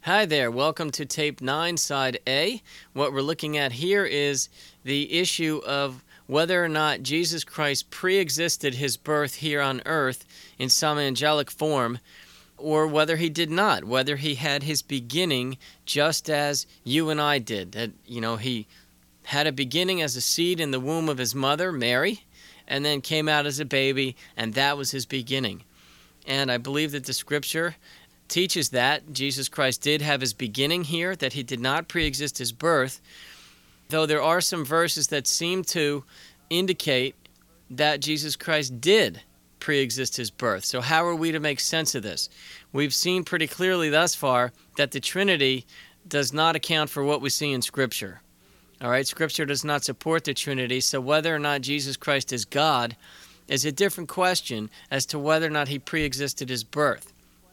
Hi there, welcome to tape 9, side A. What we're looking at here is the issue of whether or not Jesus Christ pre-existed his birth here on earth in some angelic form, or whether he did not, whether he had his beginning just as you and I did. That, he had a beginning as a seed in the womb of his mother, Mary, and then came out as a baby, and that was his beginning. And I believe that the scripture teaches that Jesus Christ did have his beginning here, that he did not pre-exist his birth, though there are some verses that seem to indicate that Jesus Christ did pre-exist his birth. So how are we to make sense of this? We've seen pretty clearly thus far that the Trinity does not account for what we see in Scripture. All right, Scripture does not support the Trinity, so whether or not Jesus Christ is God is a different question as to whether or not he pre-existed his birth.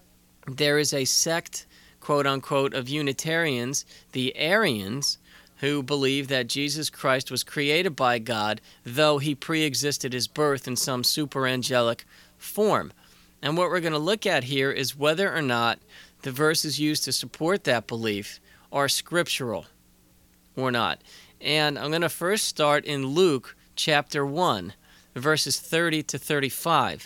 There is a sect, quote-unquote, of Unitarians, the Arians, who believe that Jesus Christ was created by God, though he pre-existed his birth in some super-angelic form. And what we're going to look at here is whether or not the verses used to support that belief are scriptural or not. And I'm going to first start in Luke chapter 1, verses 30 to 35.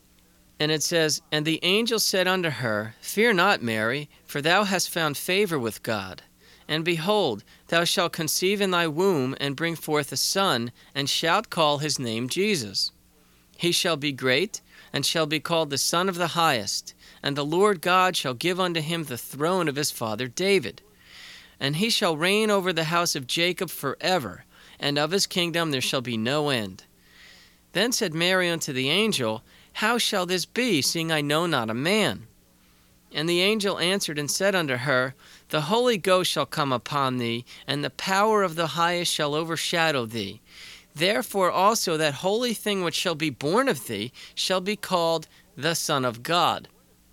And it says, "And the angel said unto her, Fear not, Mary, for thou hast found favor with God. And behold, thou shalt conceive in thy womb, and bring forth a son, and shalt call his name Jesus. He shall be great, and shall be called the Son of the Highest. And the Lord God shall give unto him the throne of his father David. And he shall reign over the house of Jacob forever, and of his kingdom there shall be no end. Then said Mary unto the angel, How shall this be, seeing I know not a man? And the angel answered and said unto her, The Holy Ghost shall come upon thee, and the power of the Highest shall overshadow thee. Therefore also that holy thing which shall be born of thee shall be called the Son of God."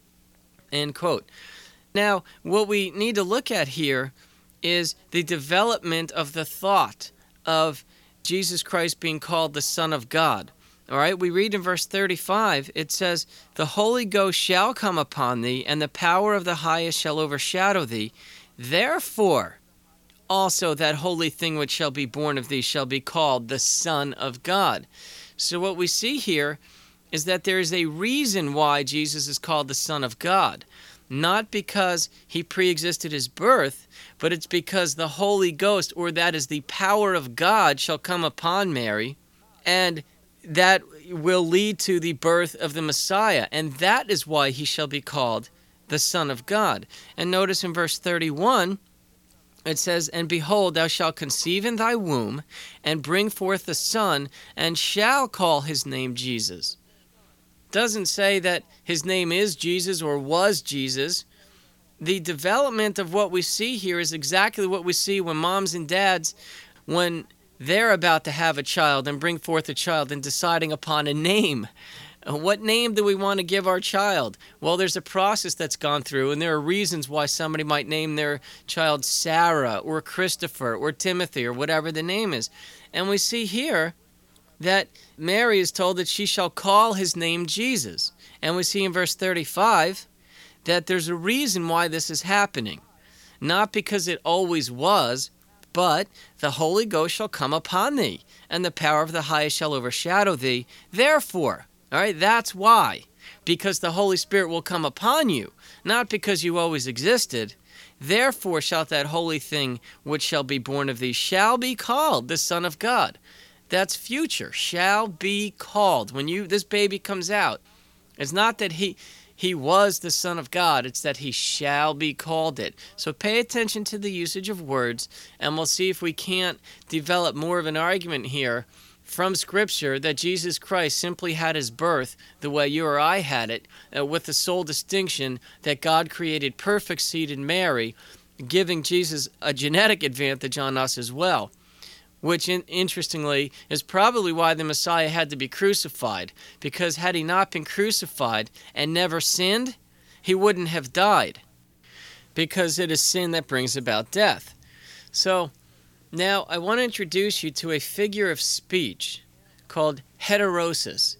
End quote. Now, what we need to look at here is the development of the thought of Jesus Christ being called the Son of God. All right, we read in verse 35, it says, "The Holy Ghost shall come upon thee, and the power of the Highest shall overshadow thee. Therefore, also that holy thing which shall be born of thee shall be called the Son of God." So what we see here is that there is a reason why Jesus is called the Son of God. Not because he pre-existed his birth, but it's because the Holy Ghost, or that is the power of God, shall come upon Mary, and that will lead to the birth of the Messiah, and that is why he shall be called the Son of God. And notice in verse 31, it says, "And behold, thou shalt conceive in thy womb, and bring forth a son, and shall call his name Jesus." Doesn't say that his name is Jesus or was Jesus. The development of what we see here is exactly what we see when moms and dads, when they're about to have a child and bring forth a child and deciding upon a name. What name do we want to give our child? Well, there's a process that's gone through, and there are reasons why somebody might name their child Sarah or Christopher or Timothy or whatever the name is. And we see here that Mary is told that she shall call his name Jesus. And we see in verse 35 that there's a reason why this is happening. Not because it always was, but the Holy Ghost shall come upon thee, and the power of the Highest shall overshadow thee. Therefore, all right, that's why. Because the Holy Spirit will come upon you, not because you always existed. Therefore shalt that holy thing which shall be born of thee shall be called the Son of God. That's future, shall be called. When this baby comes out, it's not that he was the Son of God, it's that he shall be called it. So pay attention to the usage of words, and we'll see if we can't develop more of an argument here from Scripture that Jesus Christ simply had his birth the way you or I had it, with the sole distinction that God created perfect seed in Mary, giving Jesus a genetic advantage on us as well. Which, interestingly, is probably why the Messiah had to be crucified. Because had he not been crucified and never sinned, he wouldn't have died. Because it is sin that brings about death. So, now I want to introduce you to a figure of speech called heterosis.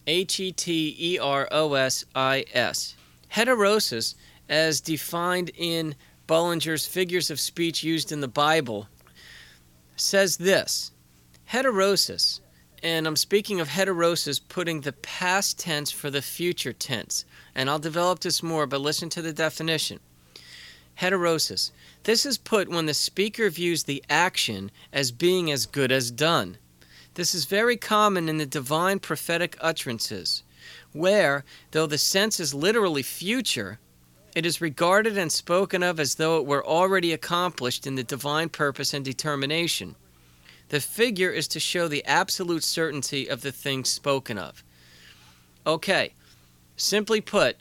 Heterosis. Heterosis, as defined in Bullinger's Figures of Speech Used in the Bible, says this: heterosis, and I'm speaking of heterosis putting the past tense for the future tense, and I'll develop this more, but listen to the definition. Heterosis. This is put when the speaker views the action as being as good as done. This is very common in the divine prophetic utterances, where, though the sense is literally future, it is regarded and spoken of as though it were already accomplished in the divine purpose and determination. The figure is to show the absolute certainty of the thing spoken of. Okay, simply put,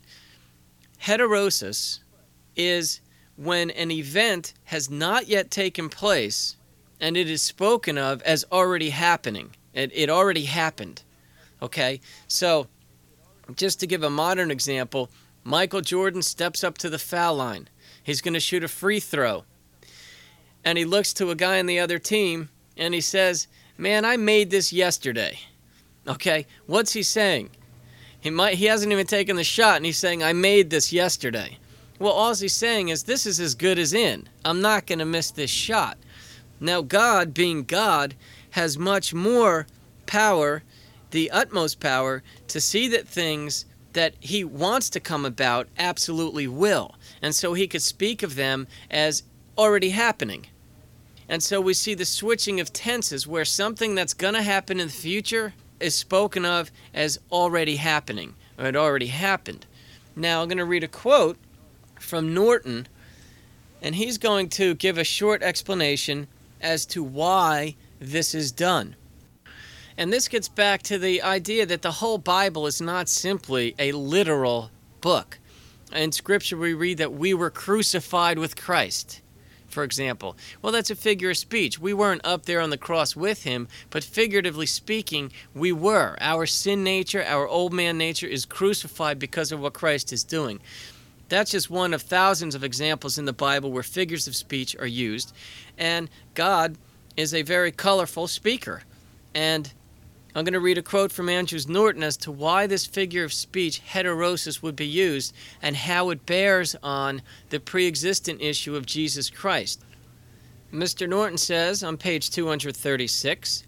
heterosis is when an event has not yet taken place and it is spoken of as already happening. It already happened. Okay, so just to give a modern example, Michael Jordan steps up to the foul line. He's going to shoot a free throw. And he looks to a guy on the other team and he says, "Man, I made this yesterday." Okay, what's he saying? He hasn't even taken the shot and he's saying, "I made this yesterday." Well, all he's saying is, this is as good as in. I'm not going to miss this shot. Now, God, being God, has much more power, the utmost power, to see that things that he wants to come about absolutely will. And so he could speak of them as already happening. And so we see the switching of tenses where something that's going to happen in the future is spoken of as already happening, or it already happened. Now, I'm going to read a quote from Norton, and he's going to give a short explanation as to why this is done. And this gets back to the idea that the whole Bible is not simply a literal book. In Scripture we read that we were crucified with Christ, for example. Well, that's a figure of speech. We weren't up there on the cross with him, but figuratively speaking, we were. Our sin nature, our old man nature is crucified because of what Christ is doing. That's just one of thousands of examples in the Bible where figures of speech are used. And God is a very colorful speaker. And I'm going to read a quote from Andrews Norton as to why this figure of speech, heterosis, would be used and how it bears on the pre-existent issue of Jesus Christ. Mr. Norton says on page 236,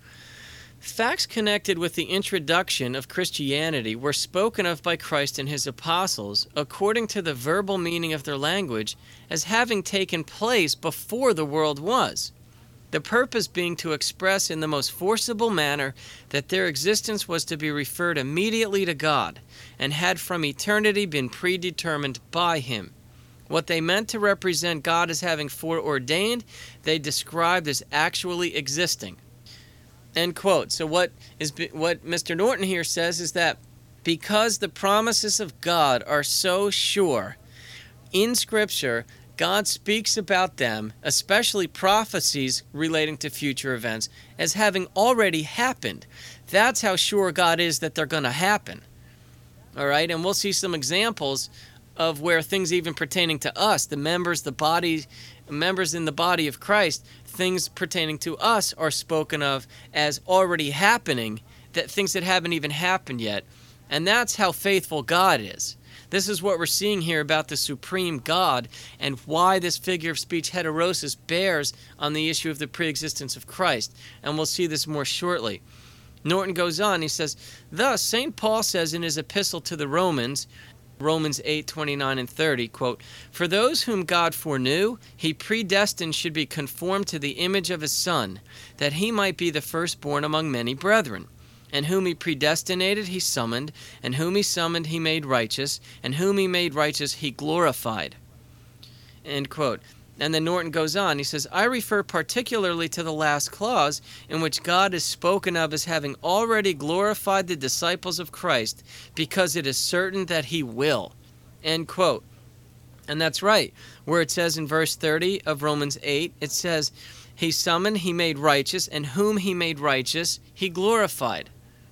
"Facts connected with the introduction of Christianity were spoken of by Christ and his apostles, according to the verbal meaning of their language, as having taken place before the world was. The purpose being to express in the most forcible manner that their existence was to be referred immediately to God, and had from eternity been predetermined by him. What they meant to represent God as having foreordained, they described as actually existing." End quote. So what Mr. Norton here says is that because the promises of God are so sure in Scripture, God speaks about them, especially prophecies relating to future events, as having already happened. That's how sure God is that they're going to happen. All right, and we'll see some examples of where things even pertaining to us, the members in the body of Christ, things pertaining to us are spoken of as already happening, that things that haven't even happened yet. And that's how faithful God is. This is what we're seeing here about the supreme God and why this figure of speech heterosis bears on the issue of the preexistence of Christ. And we'll see this more shortly. Norton goes on, he says, "Thus, St. Paul says in his epistle to the Romans, Romans 8:29 and 30, quote, "For those whom God foreknew, he predestined should be conformed to the image of his Son, that he might be the firstborn among many brethren. And whom he predestinated, he summoned, and whom he summoned, he made righteous, and whom he made righteous, he glorified." End quote. And then Norton goes on, he says, "I refer particularly to the last clause, in which God is spoken of as having already glorified the disciples of Christ, because it is certain that he will." End quote. And that's right, where it says in verse 30 of Romans 8, it says, "He summoned, he made righteous, and whom he made righteous, he glorified."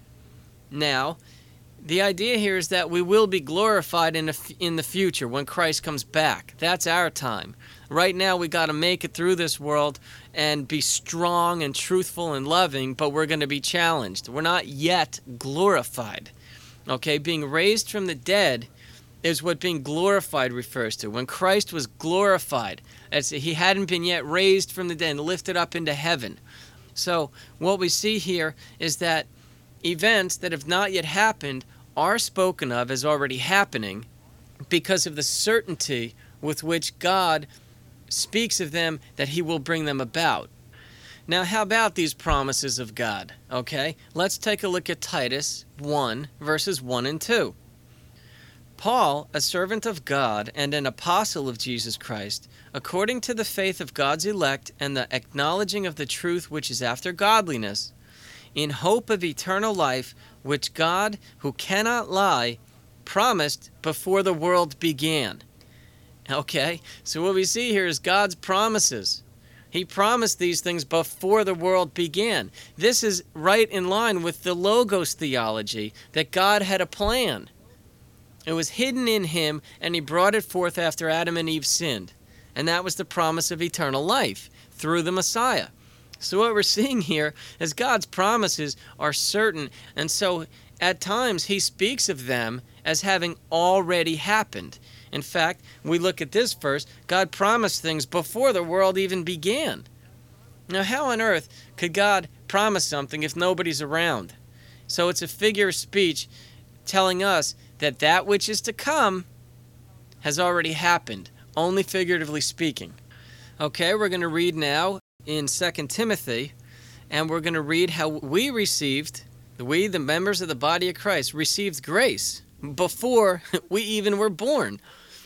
Now, the idea here is that we will be glorified in the future when Christ comes back. That's our time. Right now, we got to make it through this world and be strong and truthful and loving, but we're going to be challenged. We're not yet glorified. Okay, being raised from the dead is what being glorified refers to. When Christ was glorified, as he hadn't been yet raised from the dead and lifted up into heaven. So what we see here is that events that have not yet happened are spoken of as already happening because of the certainty with which God speaks of them, that he will bring them about. Now, how about these promises of God? Okay, let's take a look at Titus 1, verses 1 and 2. Paul, a servant of God and an apostle of Jesus Christ, according to the faith of God's elect and the acknowledging of the truth which is after godliness, in hope of eternal life, which God, who cannot lie, promised before the world began. Okay, so what we see here is God's promises. He promised these things before the world began. This is right in line with the Logos theology, that God had a plan. It was hidden in him, and he brought it forth after Adam and Eve sinned. And that was the promise of eternal life through the Messiah. So what we're seeing here is God's promises are certain, and so at times he speaks of them as having already happened. In fact, we look at this verse, God promised things before the world even began. Now, how on earth could God promise something if nobody's around? So it's a figure of speech telling us that that which is to come has already happened, only figuratively speaking. Okay, we're going to read now in 2 Timothy, and we're going to read how we received, the members of the body of Christ, received grace before we even were born.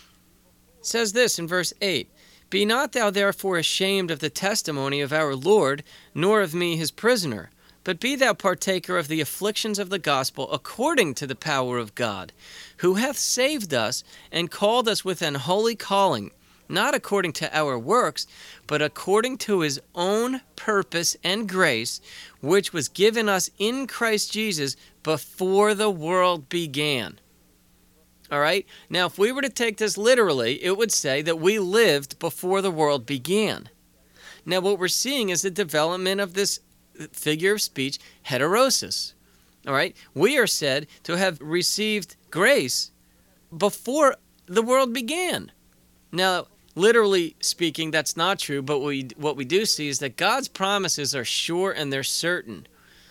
It says this in verse 8, "Be not thou therefore ashamed of the testimony of our Lord, nor of me his prisoner, but be thou partaker of the afflictions of the gospel according to the power of God, who hath saved us and called us with an holy calling, not according to our works, but according to his own purpose and grace, which was given us in Christ Jesus before the world began." All right? Now, if we were to take this literally, it would say that we lived before the world began. Now, what we're seeing is the development of this figure of speech, heterosis. All right? We are said to have received grace before the world began. Now, literally speaking, that's not true, but what we do see is that God's promises are sure and they're certain.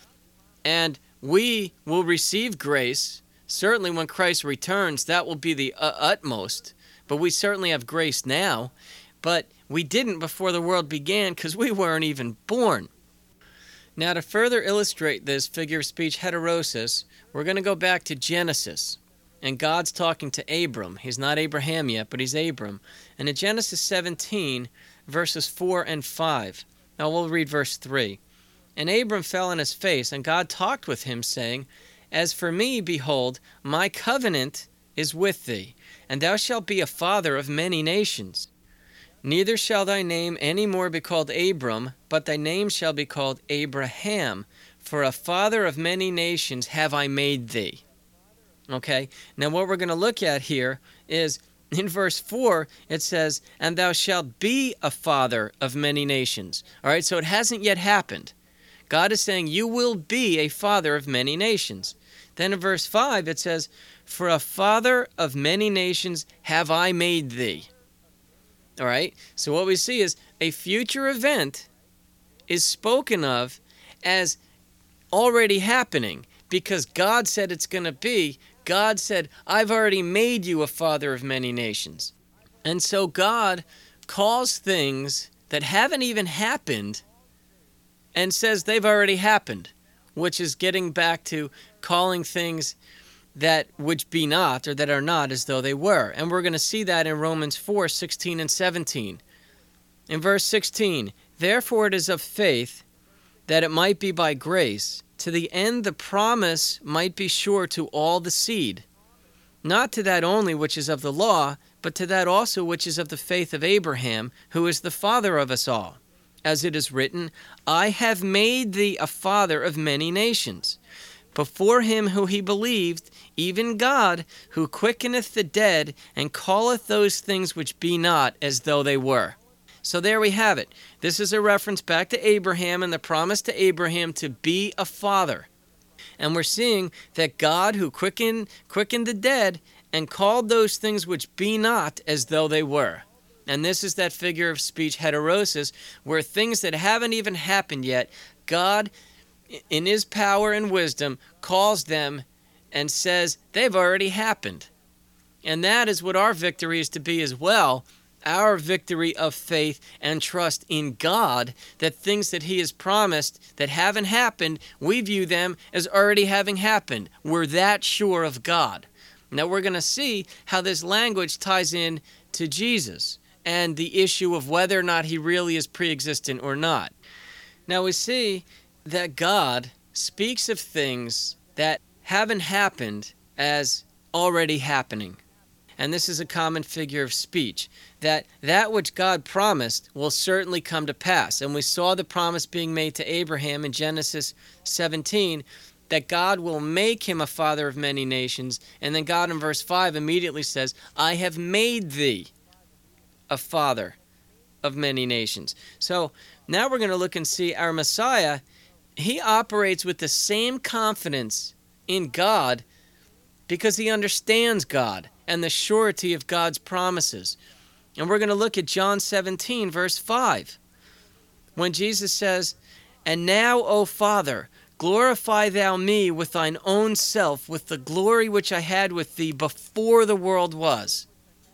And we will receive grace. Certainly when Christ returns, that will be the utmost. But we certainly have grace now. But we didn't before the world began because we weren't even born. Now, to further illustrate this figure of speech heterosis, we're going to go back to Genesis. And God's talking to Abram. He's not Abraham yet, but he's Abram. And in Genesis 17, verses 4 and 5. Now we'll read verse 3. "And Abram fell on his face, and God talked with him, saying, As for me, behold, my covenant is with thee, and thou shalt be a father of many nations. Neither shall thy name any more be called Abram, but thy name shall be called Abraham, for a father of many nations have I made thee." Okay, now what we're going to look at here is in verse 4, it says, "And thou shalt be a father of many nations." All right, so it hasn't yet happened. God is saying, you will be a father of many nations. Then in verse 5, it says, "For a father of many nations have I made thee." All right, so what we see is a future event is spoken of as already happening because God said it's going to be. God said, I've already made you a father of many nations. And so God calls things that haven't even happened and says they've already happened, which is getting back to calling things that which be not or that are not as though they were. And we're going to see that in Romans 4, 16 and 17. In verse 16, "Therefore it is of faith that it might be by grace, to the end the promise might be sure to all the seed, not to that only which is of the law, but to that also which is of the faith of Abraham, who is the father of us all. As it is written, I have made thee a father of many nations. Before him who he believed, even God, who quickeneth the dead, and calleth those things which be not as though they were." So there we have it. This is a reference back to Abraham and the promise to Abraham to be a father. And we're seeing that God, who quickened the dead and called those things which be not as though they were. And this is that figure of speech heterosis, where things that haven't even happened yet, God, in his power and wisdom, calls them and says they've already happened. And that is what our victory is to be as well, our victory of faith and trust in God, that things that he has promised that haven't happened, we view them as already having happened. We're that sure of God. Now we're going to see how this language ties in to Jesus and the issue of whether or not he really is pre-existent or not. Now we see that God speaks of things that haven't happened as already happening. And this is a common figure of speech, that which God promised will certainly come to pass. And we saw the promise being made to Abraham in Genesis 17, that God will make him a father of many nations. And then God in verse 5 immediately says, I have made thee a father of many nations. So now we're going to look and see our Messiah. He operates with the same confidence in God because he understands God and the surety of God's promises. And we're going to look at John 17, verse 5, when Jesus says, And now, O Father, glorify thou me with thine own self, with the glory which I had with thee before the world was.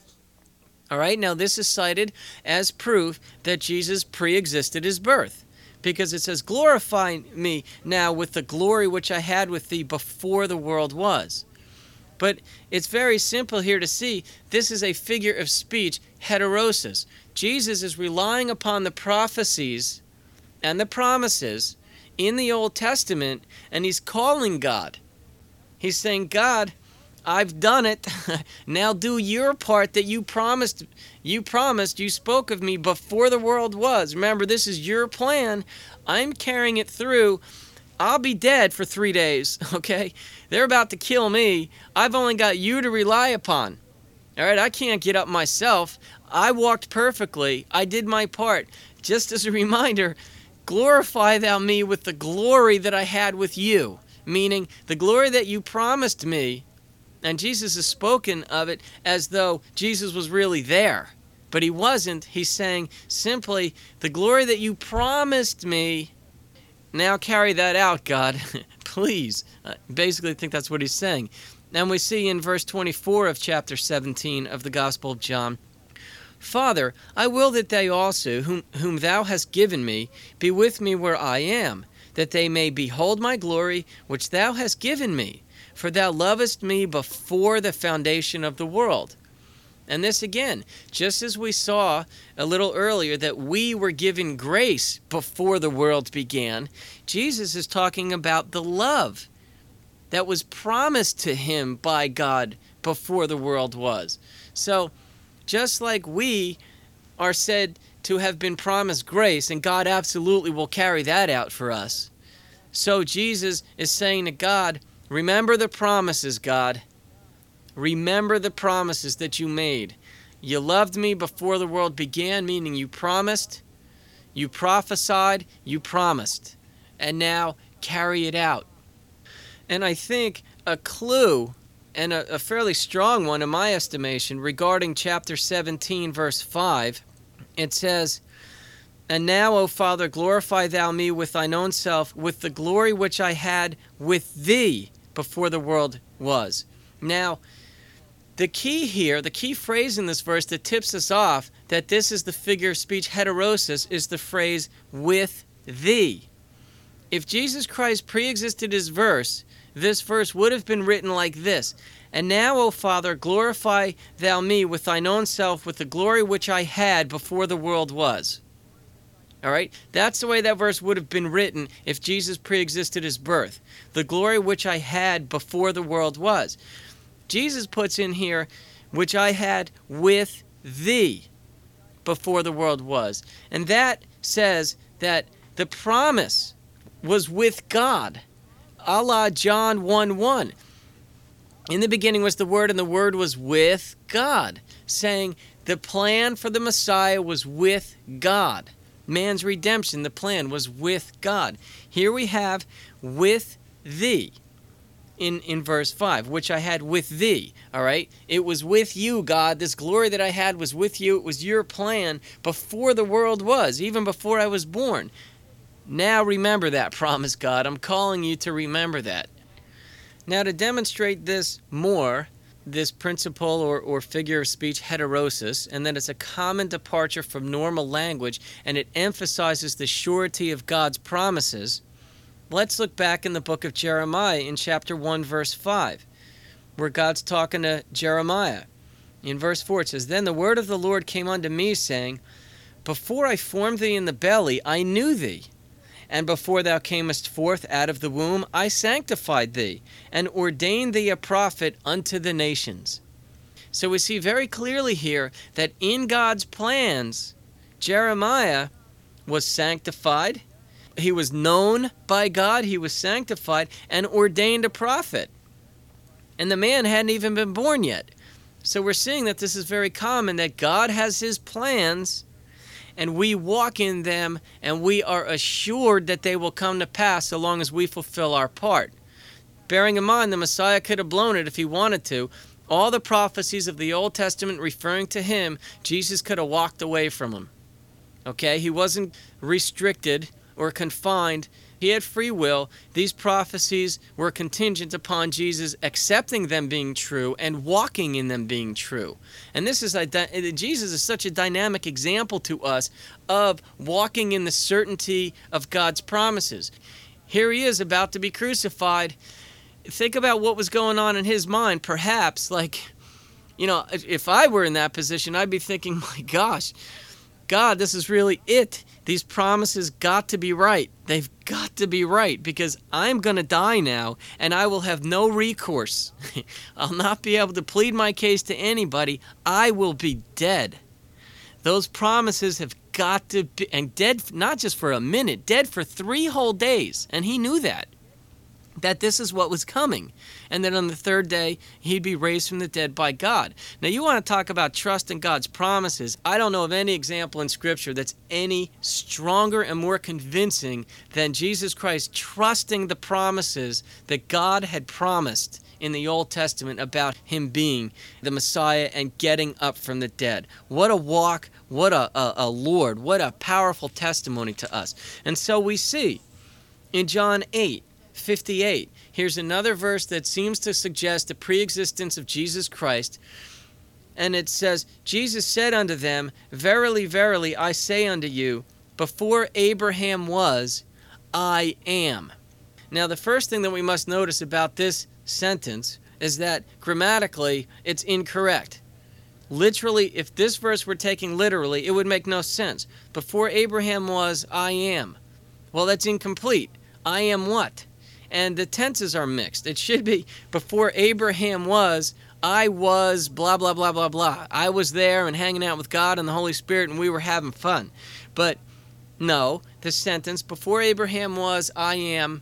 All right, now this is cited as proof that Jesus pre-existed his birth, because it says, glorify me now with the glory which I had with thee before the world was. But it's very simple here to see this is a figure of speech, heterosis. Jesus is relying upon the prophecies and the promises in the Old Testament, and he's calling God. He's saying, God, I've done it. Now do your part that you promised. You spoke of me before the world was. Remember, this is your plan. I'm carrying it through. I'll be dead for 3 days, okay? They're about to kill me. I've only got you to rely upon. All right, I can't get up myself. I walked perfectly. I did my part. Just as a reminder, glorify thou me with the glory that I had with you, meaning the glory that you promised me. And Jesus has spoken of it as though Jesus was really there, but he wasn't. He's saying simply, the glory that you promised me, now carry that out, God, please. Basically, I think that's what he's saying. And we see in verse 24 of chapter 17 of the Gospel of John, Father, I will that they also, whom thou hast given me, be with me where I am, that they may behold my glory, which thou hast given me. For thou lovest me before the foundation of the world. And this again, just as we saw a little earlier that we were given grace before the world began, Jesus is talking about the love that was promised to him by God before the world was. So, just like we are said to have been promised grace, and God absolutely will carry that out for us, so Jesus is saying to God, remember the promises, God. Remember the promises that you made. You loved me before the world began, meaning you promised, you prophesied, you promised. And now carry it out. And I think a clue, and a fairly strong one in my estimation, regarding chapter 17, verse 5, it says, And now, O Father, glorify thou me with thine own self, with the glory which I had with thee before the world was. Now, the key here, the key phrase in this verse that tips us off that this is the figure of speech heterosis is the phrase, with thee. If Jesus Christ pre-existed his verse, this verse would have been written like this, And now, O Father, glorify thou me with thine own self, with the glory which I had before the world was. All right? That's the way that verse would have been written if Jesus pre-existed his birth. The glory which I had before the world was. Jesus puts in here, which I had with thee before the world was. And that says that the promise was with God, a la John 1:1. In the beginning was the Word, and the Word was with God, saying the plan for the Messiah was with God. Man's redemption, the plan was with God. Here we have with thee. in verse 5, which I had with thee. All right? It was with you, God. This glory that I had was with you. It was your plan before the world was, even before I was born. Now remember that promise, God. I'm calling you to remember that. Now, to demonstrate this more, this principle or figure of speech heterosis, and that it's a common departure from normal language, and it emphasizes the surety of God's promises, let's look back in the book of Jeremiah in chapter 1, verse 5, where God's talking to Jeremiah. In verse 4 it says, Then the word of the Lord came unto me, saying, Before I formed thee in the belly, I knew thee. And before thou camest forth out of the womb, I sanctified thee, and ordained thee a prophet unto the nations. So we see very clearly here that in God's plans, Jeremiah was sanctified. He was known by God, he was sanctified, and ordained a prophet. And the man hadn't even been born yet. So we're seeing that this is very common, that God has his plans, and we walk in them, and we are assured that they will come to pass so long as we fulfill our part. Bearing in mind, the Messiah could have blown it if he wanted to. All the prophecies of the Old Testament referring to him, Jesus could have walked away from them. Okay? He wasn't restricted or confined. He had free will. These prophecies were contingent upon Jesus accepting them being true and walking in them being true. And this is Jesus is such a dynamic example to us of walking in the certainty of God's promises. Here he is about to be crucified. Think about what was going on in his mind. Perhaps, if I were in that position, I'd be thinking, my gosh, God, this is really it. These promises got to be right. They've got to be right, because I'm going to die now, and I will have no recourse. I'll not be able to plead my case to anybody. I will be dead. Those promises have got to be, and dead not just for a minute, dead for 3 whole days. And he knew that this is what was coming, and that on the 3rd day he'd be raised from the dead by God. Now, you want to talk about trust in God's promises. I don't know of any example in Scripture that's any stronger and more convincing than Jesus Christ trusting the promises that God had promised in the Old Testament about him being the Messiah and getting up from the dead. What a walk, what a Lord, what a powerful testimony to us. And so we see in John 8:58. Here's another verse that seems to suggest the preexistence of Jesus Christ. And it says, Jesus said unto them, Verily, verily, I say unto you, before Abraham was, I am. Now, the first thing that we must notice about this sentence is that grammatically it's incorrect. Literally, if this verse were taken literally, it would make no sense. Before Abraham was, I am. Well, that's incomplete. I am what? And the tenses are mixed. It should be, before Abraham was, I was blah, blah, blah, blah, blah. I was there and hanging out with God and the Holy Spirit, and we were having fun. But no, the sentence, before Abraham was, I am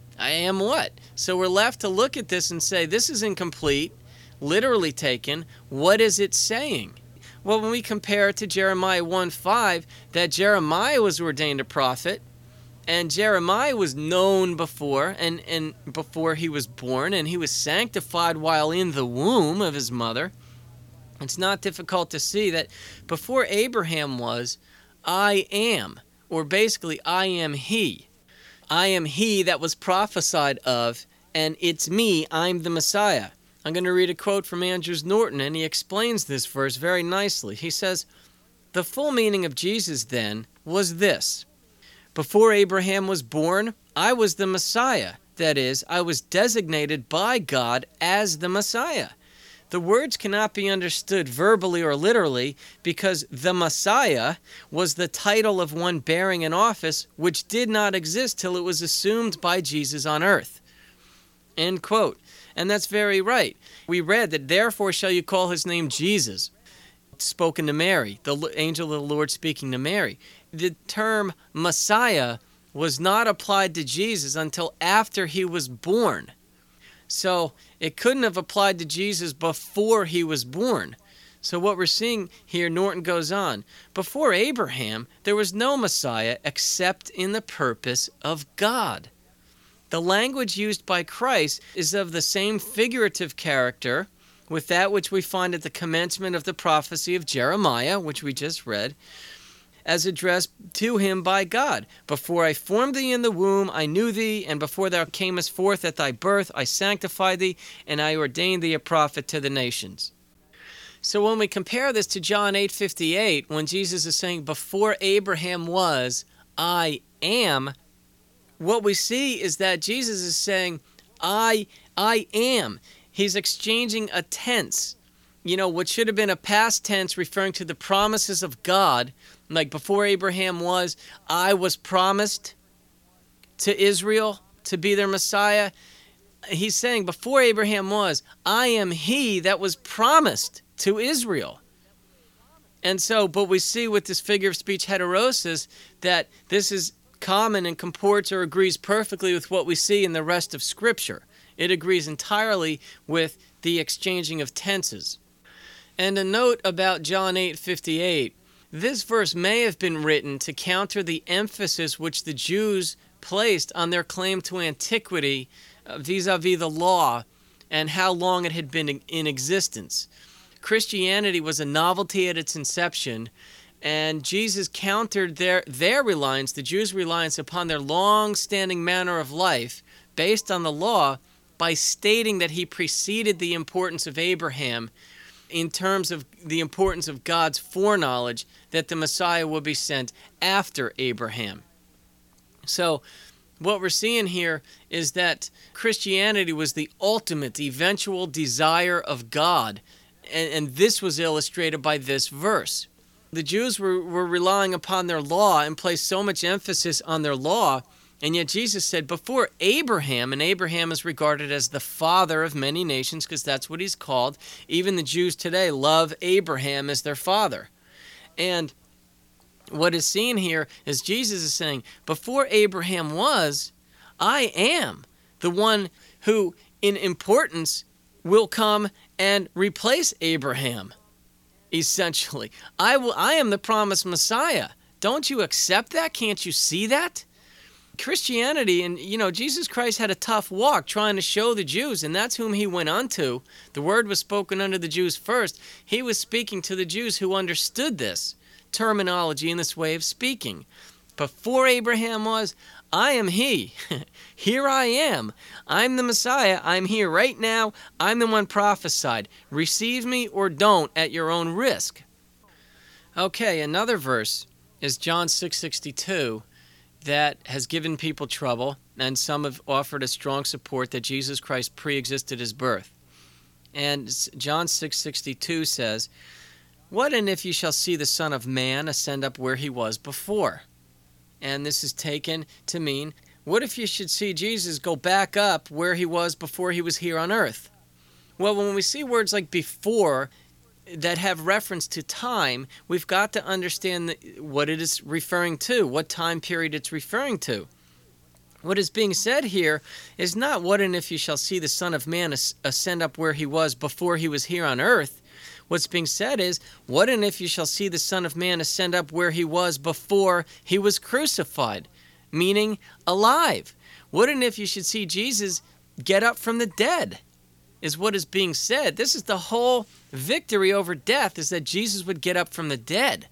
what? So we're left to look at this and say, this is incomplete, literally taken. What is it saying? Well, when we compare it to Jeremiah 1:5, that Jeremiah was ordained a prophet, and Jeremiah was known before, and before he was born, and he was sanctified while in the womb of his mother. It's not difficult to see that before Abraham was, I am, or basically, I am he. I am he that was prophesied of, and it's me, I'm the Messiah. I'm going to read a quote from Andrews Norton, and he explains this verse very nicely. He says, the full meaning of Jesus then was this: before Abraham was born, I was the Messiah. That is, I was designated by God as the Messiah. The words cannot be understood verbally or literally, because the Messiah was the title of one bearing an office which did not exist till it was assumed by Jesus on earth. End quote. And that's very right. We read that, therefore shall you call his name Jesus, spoken to Mary, the angel of the Lord speaking to Mary. The term Messiah was not applied to Jesus until after he was born. So it couldn't have applied to Jesus before he was born. So what we're seeing here, Norton goes on, before Abraham, there was no Messiah except in the purpose of God. The language used by Christ is of the same figurative character with that which we find at the commencement of the prophecy of Jeremiah, which we just read, as addressed to him by God. Before I formed thee in the womb, I knew thee, and before thou camest forth at thy birth, I sanctified thee, and I ordained thee a prophet to the nations. So when we compare this to John 8:58, when Jesus is saying, before Abraham was, I am, what we see is that Jesus is saying, I am. He's exchanging a tense, what should have been a past tense referring to the promises of God, like before Abraham was, I was promised to Israel to be their Messiah. He's saying, before Abraham was, I am he that was promised to Israel. And so, but we see with this figure of speech heterosis that this is common and comports or agrees perfectly with what we see in the rest of Scripture. It agrees entirely with the exchanging of tenses. And a note about John 8:58. This verse may have been written to counter the emphasis which the Jews placed on their claim to antiquity vis-a-vis the law and how long it had been in existence. Christianity was a novelty at its inception, and Jesus countered their reliance, the Jews' reliance upon their long-standing manner of life based on the law by stating that he preceded the importance of Abraham in terms of the importance of God's foreknowledge that the Messiah would be sent after Abraham. So what we're seeing here is that Christianity was the ultimate eventual desire of God, and this was illustrated by this verse. The Jews were relying upon their law and placed so much emphasis on their law, and yet Jesus said, before Abraham, and Abraham is regarded as the father of many nations because that's what he's called. Even the Jews today love Abraham as their father. And what is seen here is Jesus is saying, before Abraham was, I am the one who in importance will come and replace Abraham, essentially. I am the promised Messiah. Don't you accept that? Can't you see that? Christianity, and Jesus Christ had a tough walk trying to show the Jews, and that's whom he went unto. The word was spoken unto the Jews first. He was speaking to the Jews who understood this terminology and this way of speaking. Before Abraham was, I am he. Here I am. I'm the Messiah. I'm here right now. I'm the one prophesied. Receive me or don't at your own risk. Okay, another verse is John 6:62. That has given people trouble, and some have offered a strong support that Jesus Christ pre-existed his birth. And John 6:62 says, what and if you shall see the Son of Man ascend up where he was before? And this is taken to mean, what if you should see Jesus go back up where he was before he was here on earth? Well, when we see words like before that have reference to time, we've got to understand what it is referring to, what time period it's referring to. What is being said here is not what and if you shall see the Son of Man ascend up where he was before he was here on earth. What's being said is, what and if you shall see the Son of Man ascend up where he was before he was crucified, meaning alive. What and if you should see Jesus get up from the dead, is what is being said. This is the whole victory over death, is that Jesus would get up from the dead.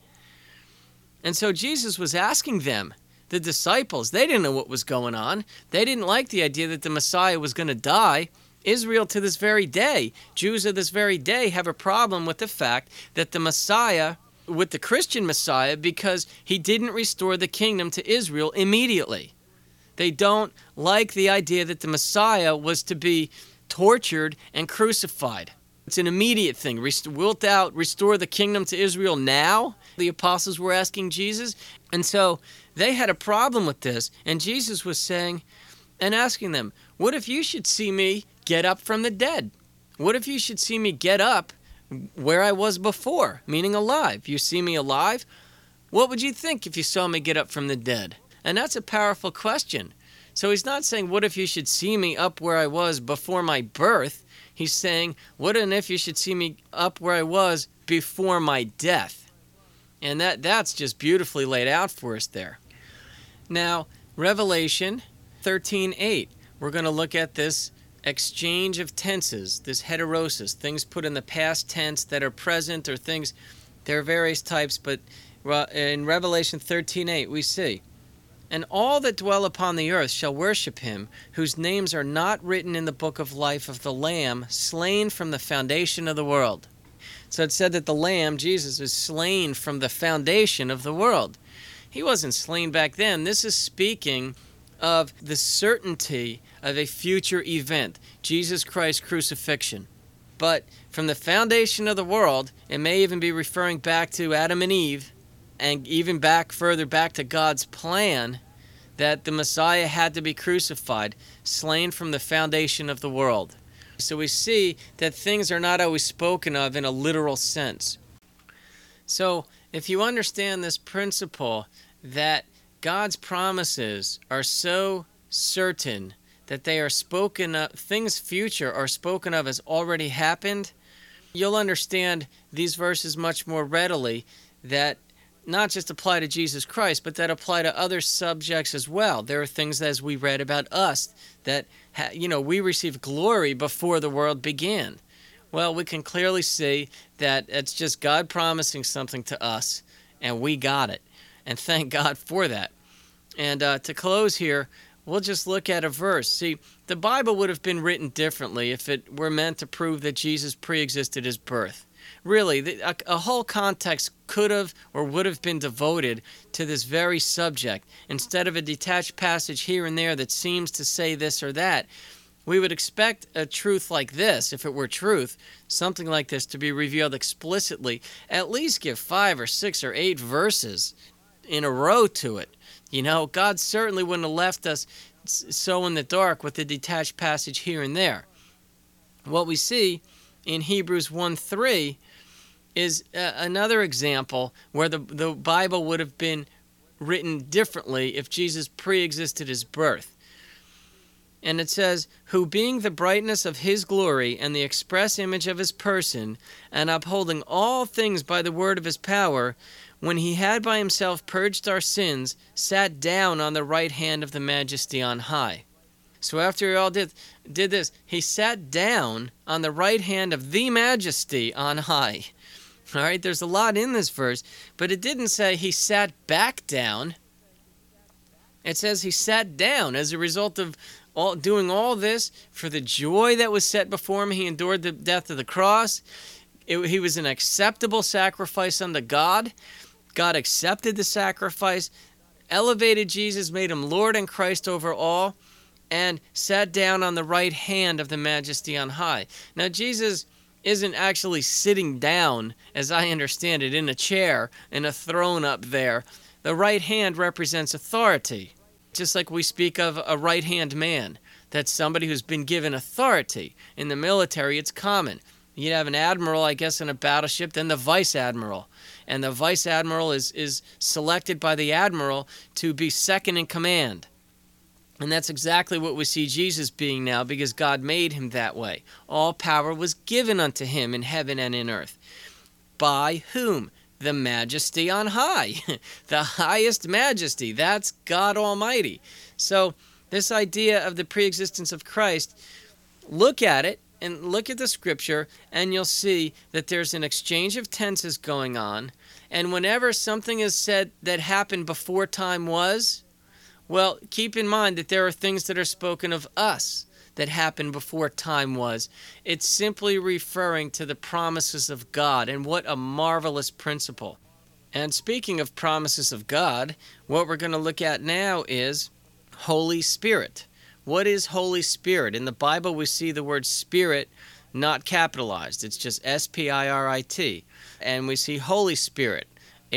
And so Jesus was asking them, the disciples, they didn't know what was going on. They didn't like the idea that the Messiah was going to die. Israel to this very day, Jews of this very day, have a problem with the fact that the Messiah, with the Christian Messiah, because he didn't restore the kingdom to Israel immediately. They don't like the idea that the Messiah was to be tortured and crucified. It's an immediate thing. Wilt thou restore the kingdom to Israel now? The apostles were asking Jesus. And so they had a problem with this. And Jesus was saying and asking them, what if you should see me get up from the dead? What if you should see me get up where I was before, meaning alive? You see me alive? What would you think if you saw me get up from the dead? And that's a powerful question. So he's not saying, what if you should see me up where I was before my birth? He's saying, what and if you should see me up where I was before my death? And that's just beautifully laid out for us there. Now, Revelation 13:8. we're going to look at this exchange of tenses, this heterosis, things put in the past tense that are present, or things, there are various types, but in Revelation 13:8 we see, "And all that dwell upon the earth shall worship him, whose names are not written in the book of life of the Lamb, slain from the foundation of the world." So it said that the Lamb, Jesus, was slain from the foundation of the world. He wasn't slain back then. This is speaking of the certainty of a future event, Jesus Christ's crucifixion. But from the foundation of the world, it may even be referring back to Adam and Eve, and even further back to God's plan that the Messiah had to be crucified, slain from the foundation of the world. So we see that things are not always spoken of in a literal sense. So if you understand this principle that God's promises are so certain that they are spoken of, things future are spoken of as already happened, you'll understand these verses much more readily, that not just apply to Jesus Christ, but that apply to other subjects as well. There are things, as we read about us, that we received glory before the world began. Well, we can clearly see that it's just God promising something to us, and we got it. And thank God for that. And to close here, we'll just look at a verse. See, the Bible would have been written differently if it were meant to prove that Jesus pre-existed his birth. Really, a whole context could have or would have been devoted to this very subject. Instead of a detached passage here and there that seems to say this or that, we would expect a truth like this, if it were truth, something like this to be revealed explicitly. At least give 5 or 6 or 8 verses in a row to it. God certainly wouldn't have left us so in the dark with a detached passage here and there. What we see in Hebrews 1:3 is another example where the Bible would have been written differently if Jesus pre-existed his birth. And it says, "Who being the brightness of his glory and the express image of his person, and upholding all things by the word of his power, when he had by himself purged our sins, sat down on the right hand of the majesty on high." So after he all did this, he sat down on the right hand of the majesty on high. All right, there's a lot in this verse, but it didn't say he sat back down. It says he sat down as a result of doing all this for the joy that was set before him. He endured the death of the cross. He was an acceptable sacrifice unto God. God accepted the sacrifice, elevated Jesus, made him Lord and Christ over all, and sat down on the right hand of the majesty on high. Now, Jesus isn't actually sitting down, as I understand it, in a chair, in a throne up there. The right hand represents authority. Just like we speak of a right-hand man, that's somebody who's been given authority. In the military, it's common. You'd have an admiral, I guess, in a battleship, then the vice admiral. And the vice admiral is selected by the admiral to be second in command. And that's exactly what we see Jesus being now, because God made him that way. All power was given unto him in heaven and in earth. By whom? The majesty on high. The highest majesty. That's God Almighty. So this idea of the preexistence of Christ, look at it and look at the scripture, and you'll see that there's an exchange of tenses going on. And whenever something is said that happened before time was, well, keep in mind that there are things that are spoken of us that happened before time was. It's simply referring to the promises of God, and what a marvelous principle. And speaking of promises of God, what we're going to look at now is Holy Spirit. What is Holy Spirit? In the Bible, we see the word Spirit not capitalized. It's just S-P-I-R-I-T. And we see Holy Spirit,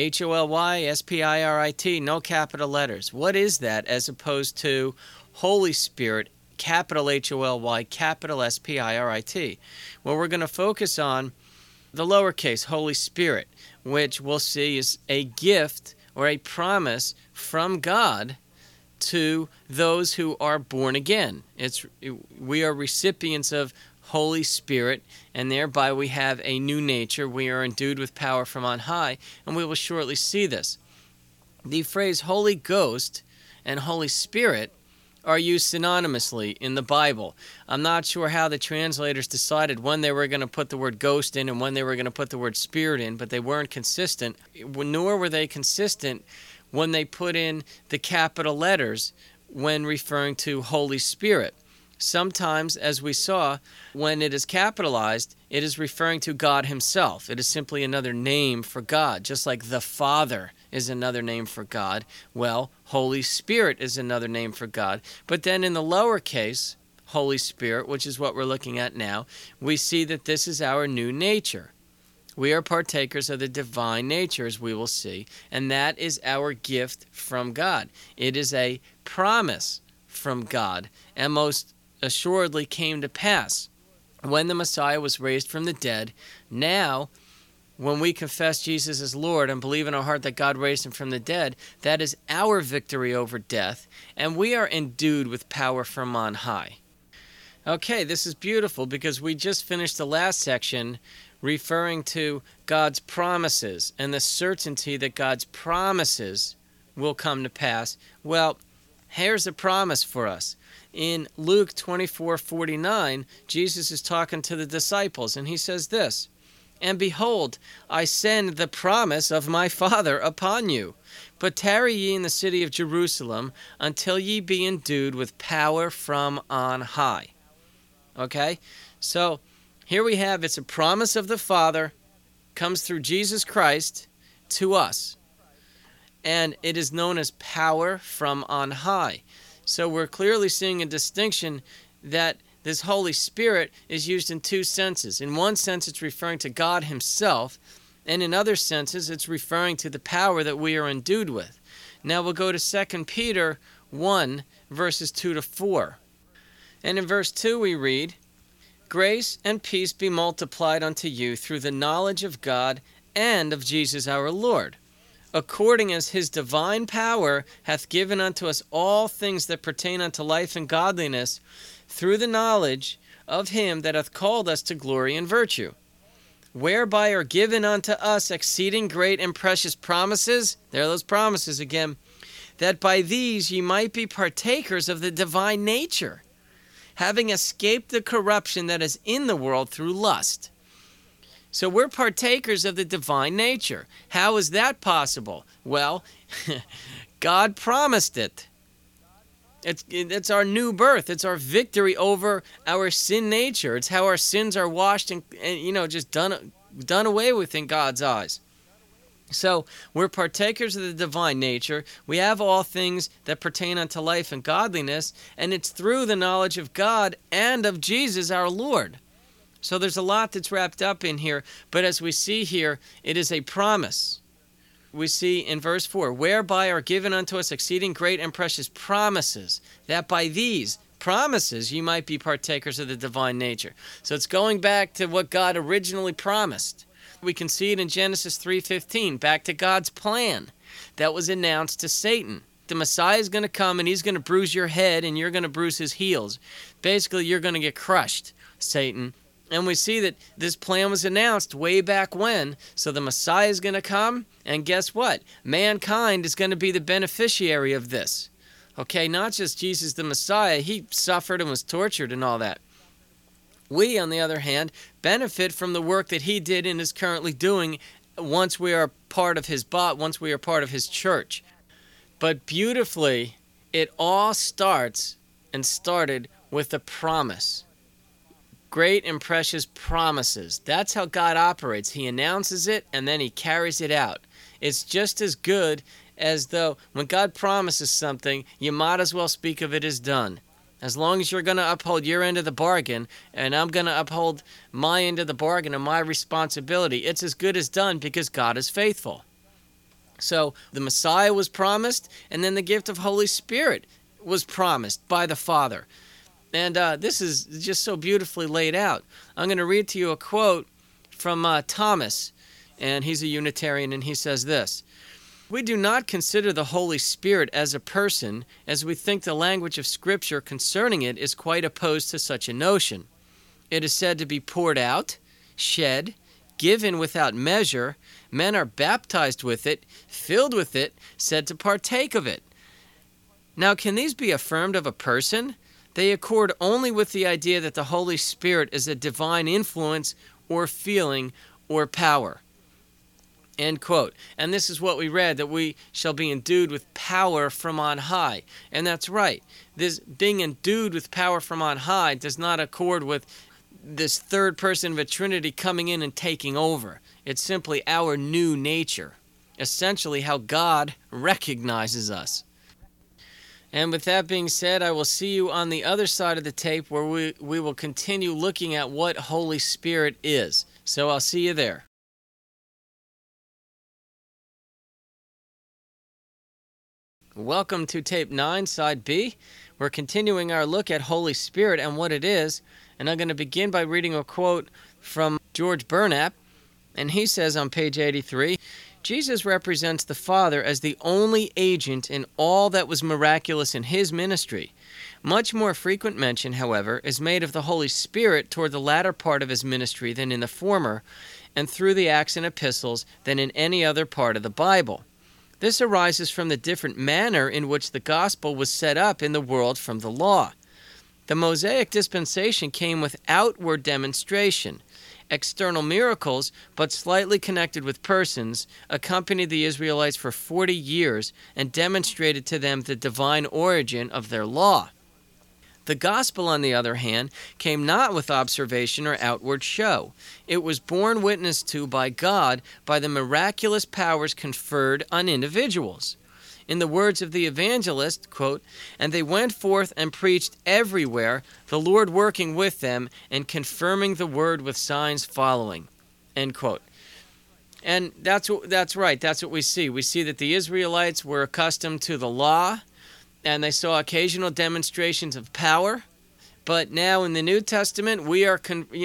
H-O-L-Y-S-P-I-R-I-T, no capital letters. What is that as opposed to Holy Spirit, capital H-O-L-Y, capital S-P-I-R-I-T? Well, we're going to focus on the lowercase Holy Spirit, which we'll see is a gift or a promise from God to those who are born again. We are recipients of Holy Spirit, and thereby we have a new nature. We are endued with power from on high, and we will shortly see this. The phrase Holy Ghost and Holy Spirit are used synonymously in the Bible. I'm not sure how the translators decided when they were going to put the word ghost in and when they were going to put the word spirit in, but they weren't consistent, nor were they consistent when they put in the capital letters when referring to Holy Spirit. Sometimes, as we saw, when it is capitalized, it is referring to God himself. It is simply another name for God, just like the Father is another name for God. Well, Holy Spirit is another name for God. But then in the lowercase, Holy Spirit, which is what we're looking at now, we see that this is our new nature. We are partakers of the divine nature, as we will see, and that is our gift from God. It is a promise from God, and most assuredly came to pass when the Messiah was raised from the dead. Now, when we confess Jesus as Lord and believe in our heart that God raised him from the dead, that is our victory over death, and we are endued with power from on high. Okay, this is beautiful because we just finished the last section referring to God's promises and the certainty that God's promises will come to pass. Well, here's a promise for us. In Luke 24:49, Jesus is talking to the disciples, and he says this, "And behold, I send the promise of my Father upon you. But tarry ye in the city of Jerusalem until ye be endued with power from on high." Okay? So here we have, it's a promise of the Father, comes through Jesus Christ to us. And it is known as power from on high. So we're clearly seeing a distinction that this Holy Spirit is used in two senses. In one sense, it's referring to God himself, and in other senses, it's referring to the power that we are endued with. Now we'll go to 2 Peter 1, verses 2 to 4. And in verse 2 we read, "Grace and peace be multiplied unto you through the knowledge of God and of Jesus our Lord, according as his divine power hath given unto us all things that pertain unto life and godliness, through the knowledge of him that hath called us to glory and virtue, whereby are given unto us exceeding great and precious promises," there are those promises again, "that by these ye might be partakers of the divine nature, having escaped the corruption that is in the world through lust." So we're partakers of the divine nature. How is that possible? Well, God promised it. It's our new birth. It's our victory over our sin nature. It's how our sins are washed and just done away with in God's eyes. So we're partakers of the divine nature. We have all things that pertain unto life and godliness, and it's through the knowledge of God and of Jesus our Lord. So there's a lot that's wrapped up in here, but as we see here, it is a promise. We see in verse 4, "Whereby are given unto us exceeding great and precious promises, that by these promises you might be partakers of the divine nature." So it's going back to what God originally promised. We can see it in Genesis 3:15, back to God's plan that was announced to Satan. The Messiah is going to come and he's going to bruise your head and you're going to bruise his heels. Basically, you're going to get crushed, Satan. And we see that this plan was announced way back when. So the Messiah is going to come, and guess what? Mankind is going to be the beneficiary of this. Okay, not just Jesus the Messiah. He suffered and was tortured and all that. We, on the other hand, benefit from the work that he did and is currently doing once we are part of his body, once we are part of his church. But beautifully, it all started with a promise. Great and precious promises. That's how God operates. He announces it and then he carries it out. It's just as good as though when God promises something, you might as well speak of it as done. As long as you're going to uphold your end of the bargain and I'm going to uphold my end of the bargain and my responsibility, it's as good as done because God is faithful. So the Messiah was promised, and then the gift of Holy Spirit was promised by the Father. And this is just so beautifully laid out. I'm going to read to you a quote from Thomas, and he's a Unitarian, and he says this: "We do not consider the Holy Spirit as a person, as we think the language of Scripture concerning it is quite opposed to such a notion. It is said to be poured out, shed, given without measure. Men are baptized with it, filled with it, said to partake of it. Now, can these be affirmed of a person? They accord only with the idea that the Holy Spirit is a divine influence or feeling or power. End quote. And this is what we read, that we shall be endued with power from on high. And that's right. This being endued with power from on high does not accord with this third person of a Trinity coming in and taking over. It's simply our new nature, essentially how God recognizes us. And with that being said, I will see you on the other side of the tape where we will continue looking at what Holy Spirit is. So I'll see you there. Welcome to tape 9, side B. We're continuing our look at Holy Spirit and what it is. And I'm going to begin by reading a quote from George Burnap. And he says on page 83, Jesus represents the Father as the only agent in all that was miraculous in his ministry. Much more frequent mention, however, is made of the Holy Spirit toward the latter part of his ministry than in the former, and through the Acts and Epistles than in any other part of the Bible. This arises from the different manner in which the gospel was set up in the world from the law. The Mosaic dispensation came with outward demonstration. External miracles, but slightly connected with persons, accompanied the Israelites for 40 years and demonstrated to them the divine origin of their law. The gospel, on the other hand, came not with observation or outward show. It was borne witness to by God by the miraculous powers conferred on individuals. In the words of the evangelist, quote, "And they went forth and preached everywhere, the Lord working with them and confirming the word with signs following." End quote. And that's right. That's what we see. We see that the Israelites were accustomed to the law, and they saw occasional demonstrations of power. But now in the New Testament, we are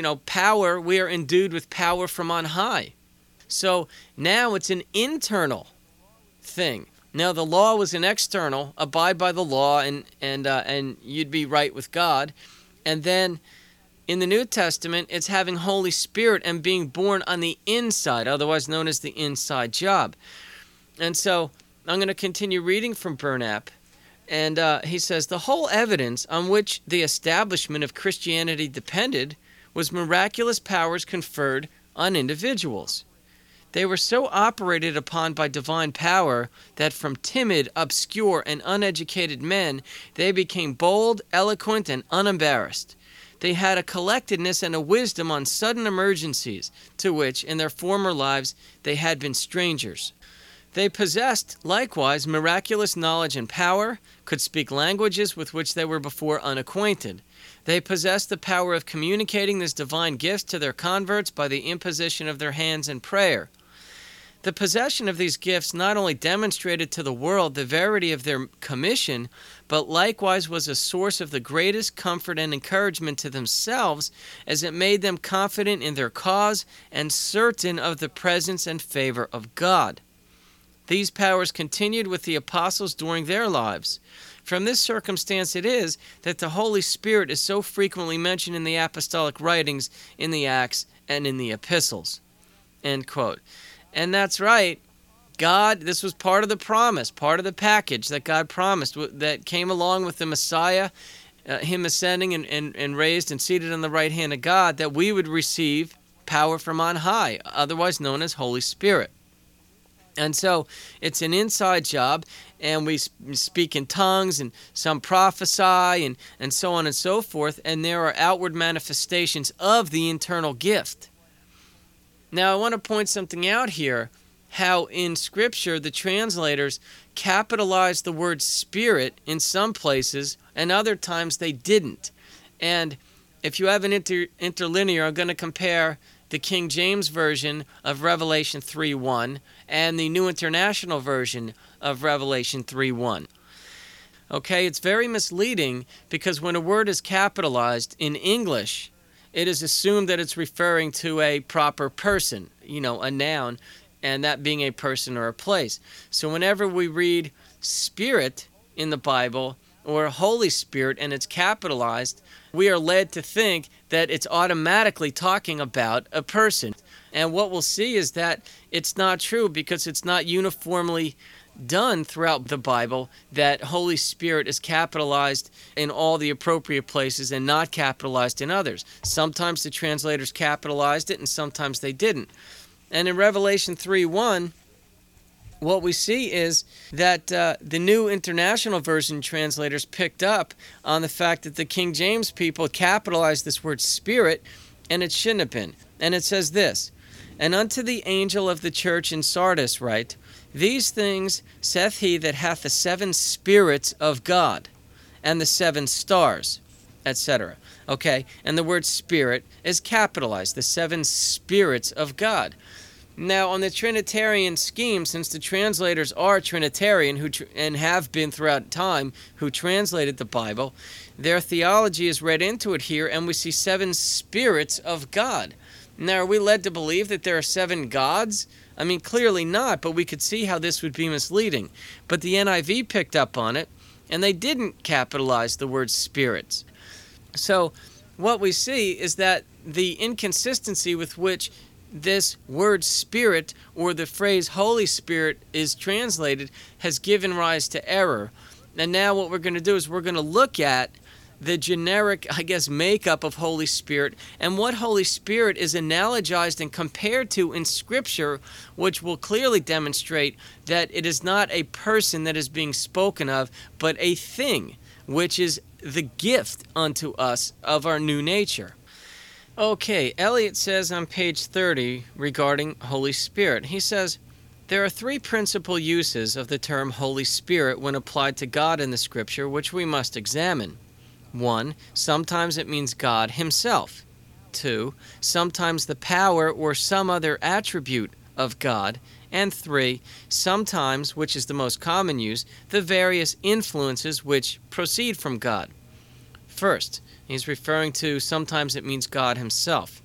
endued with power from on high. So now it's an internal thing. Now the law was an external, abide by the law, and you'd be right with God. And then in the New Testament, it's having Holy Spirit and being born on the inside, otherwise known as the inside job. And so I'm going to continue reading from Burnap. And he says, the whole evidence on which the establishment of Christianity depended was miraculous powers conferred on individuals. They were so operated upon by divine power that from timid, obscure, and uneducated men, they became bold, eloquent, and unembarrassed. They had a collectedness and a wisdom on sudden emergencies to which, in their former lives, they had been strangers. They possessed, likewise, miraculous knowledge and power, could speak languages with which they were before unacquainted. They possessed the power of communicating this divine gift to their converts by the imposition of their hands in prayer. The possession of these gifts not only demonstrated to the world the verity of their commission, but likewise was a source of the greatest comfort and encouragement to themselves, as it made them confident in their cause and certain of the presence and favor of God. These powers continued with the apostles during their lives. From this circumstance it is that the Holy Spirit is so frequently mentioned in the apostolic writings, in the Acts, and in the epistles. End quote. And that's right. God, this was part of the promise, part of the package that God promised that came along with the Messiah, him ascending and raised and seated on the right hand of God, that we would receive power from on high, otherwise known as Holy Spirit. And so it's an inside job, and we speak in tongues, and some prophesy, and so on and so forth, and there are outward manifestations of the internal gift. Now, I want to point something out here, how in Scripture the translators capitalized the word Spirit in some places, and other times they didn't. And if you have an interlinear, I'm going to compare the King James Version of Revelation 3:1 and the New International Version of Revelation 3:1. Okay, it's very misleading because when a word is capitalized in English, it is assumed that it's referring to a proper person, a noun, and that being a person or a place. So whenever we read Spirit in the Bible or Holy Spirit and it's capitalized, we are led to think that it's automatically talking about a person. And what we'll see is that it's not true, because it's not uniformly done throughout the Bible that Holy Spirit is capitalized in all the appropriate places and not capitalized in others. Sometimes the translators capitalized it and sometimes they didn't. And in Revelation 3:1, what we see is that the New International Version translators picked up on the fact that the King James people capitalized this word Spirit, and it shouldn't have been. And it says this, "And unto the angel of the church in Sardis write, These things saith he that hath the 7 spirits of God, and the 7 stars," etc. Okay, and the word Spirit is capitalized, the 7 spirits of God. Now, on the Trinitarian scheme, since the translators are Trinitarian and have been throughout time, who translated the Bible, their theology is read into it here, and we see 7 spirits of God. Now, are we led to believe that there are 7 gods? I mean, clearly not, but we could see how this would be misleading. But the NIV picked up on it, and they didn't capitalize the word spirits. So what we see is that the inconsistency with which this word Spirit, or the phrase Holy Spirit, is translated has given rise to error. And now what we're going to do is we're going to look at the generic, makeup of Holy Spirit and what Holy Spirit is analogized and compared to in Scripture, which will clearly demonstrate that it is not a person that is being spoken of, but a thing, which is the gift unto us of our new nature. Okay, Eliot says on page 30 regarding Holy Spirit, he says, "There are 3 principal uses of the term Holy Spirit when applied to God in the Scripture, which we must examine. 1. Sometimes it means God himself. 2. Sometimes the power or some other attribute of God. And 3. Sometimes, which is the most common use, the various influences which proceed from God." First, he's referring to sometimes it means God himself.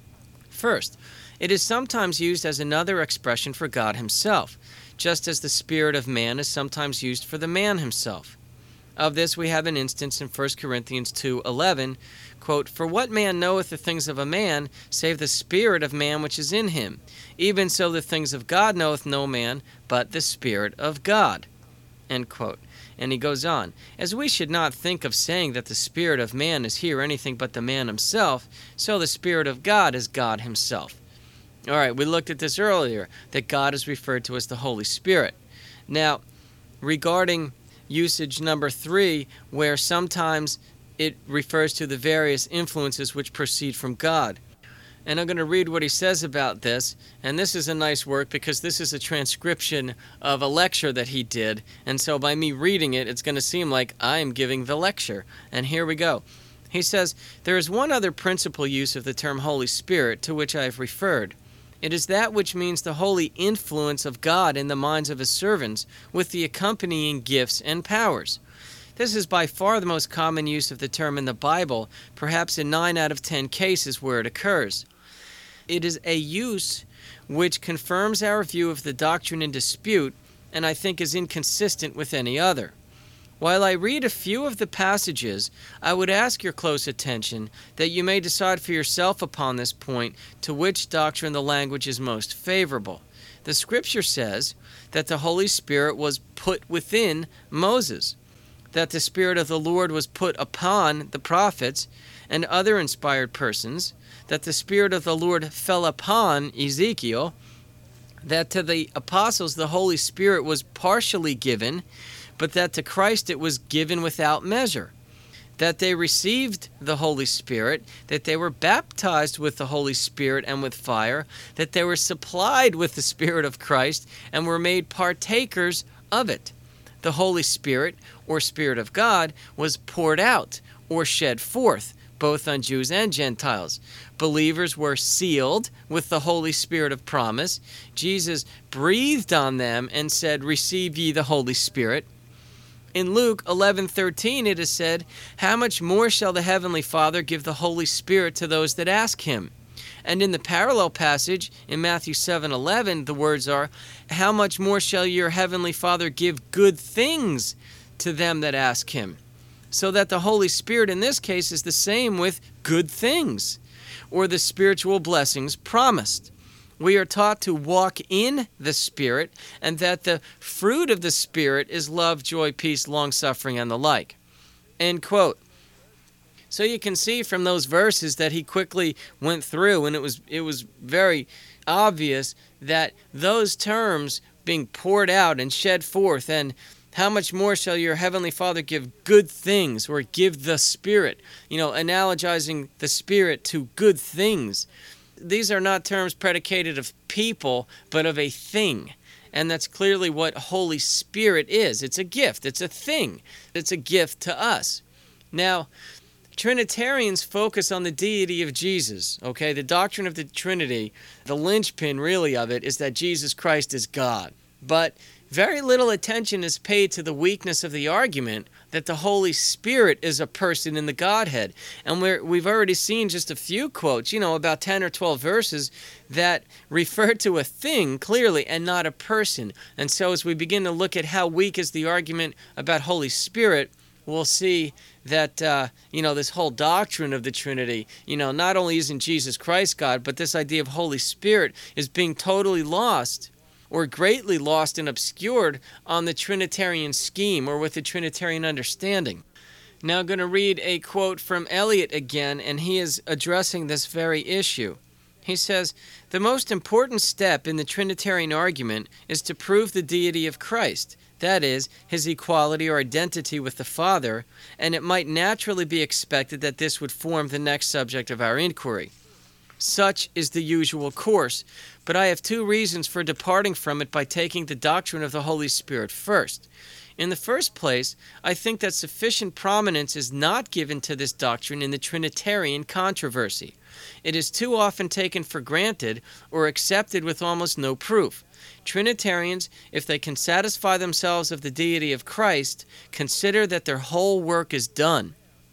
First, it is sometimes used as another expression for God himself, just as the spirit of man is sometimes used for the man himself. Of this we have an instance in 1 Corinthians 2:11, quote, "For what man knoweth the things of a man, save the spirit of man which is in him? Even so the things of God knoweth no man, but the Spirit of God." End quote. And he goes on, "As we should not think of saying that the spirit of man is here anything but the man himself, so the Spirit of God is God himself." All right, we looked at this earlier, that God is referred to as the Holy Spirit. Now, regarding usage number 3, where sometimes it refers to the various influences which proceed from God. And I'm going to read what he says about this. And this is a nice work because this is a transcription of a lecture that he did. And so by me reading it, it's going to seem like I am giving the lecture. And here we go. He says, "There is one other principal use of the term Holy Spirit to which I have referred. It is that which means the holy influence of God in the minds of his servants with the accompanying gifts and powers. This is by far the most common use of the term in the Bible, perhaps in 9 out of 10 cases where it occurs. It is a use which confirms our view of the doctrine in dispute, and I think is inconsistent with any other. While I read a few of the passages, I would ask your close attention that you may decide for yourself upon this point to which doctrine the language is most favorable. The Scripture says that the Holy Spirit was put within Moses, that the Spirit of the Lord was put upon the prophets and other inspired persons, that the Spirit of the Lord fell upon Ezekiel, that to the apostles the Holy Spirit was partially given, but that to Christ it was given without measure, that they received the Holy Spirit, that they were baptized with the Holy Spirit and with fire, that they were supplied with the Spirit of Christ and were made partakers of it. The Holy Spirit, or Spirit of God, was poured out, or shed forth, both on Jews and Gentiles. Believers were sealed with the Holy Spirit of promise. Jesus breathed on them and said, "Receive ye the Holy Spirit." In Luke 11:13 it is said, "How much more shall the Heavenly Father give the Holy Spirit to those that ask him?" And in the parallel passage in Matthew 7:11 the words are, "How much more shall your Heavenly Father give good things to them that ask him?" So that the Holy Spirit in this case is the same with good things, or the spiritual blessings promised. We are taught to walk in the Spirit, and that the fruit of the Spirit is love, joy, peace, long-suffering, and the like. End quote. So you can see from those verses that he quickly went through, and it was very obvious that those terms being poured out and shed forth, and how much more shall your heavenly Father give good things, or give the Spirit, analogizing the Spirit to good things. These are not terms predicated of people, but of a thing. And that's clearly what Holy Spirit is. It's a gift. It's a thing. It's a gift to us. Now, Trinitarians focus on the deity of Jesus, okay? The doctrine of the Trinity, the linchpin really of it, is that Jesus Christ is God. But very little attention is paid to the weakness of the argument that the Holy Spirit is a person in the Godhead. And we've already seen just a few quotes, about 10 or 12 verses that refer to a thing clearly and not a person. And so as we begin to look at how weak is the argument about Holy Spirit, we'll see that, this whole doctrine of the Trinity, not only isn't Jesus Christ God, but this idea of Holy Spirit is being totally lost or greatly lost and obscured on the Trinitarian scheme or with the Trinitarian understanding. Now I'm going to read a quote from Eliot again, and he is addressing this very issue. He says, "The most important step in the Trinitarian argument is to prove the deity of Christ, that is, his equality or identity with the Father, and it might naturally be expected that this would form the next subject of our inquiry. Such is the usual course, but I have two reasons for departing from it by taking the doctrine of the Holy Spirit first. In the first place, I think that sufficient prominence is not given to this doctrine in the Trinitarian controversy. It is too often taken for granted or accepted with almost no proof. Trinitarians, if they can satisfy themselves of the deity of Christ, consider that their whole work is done.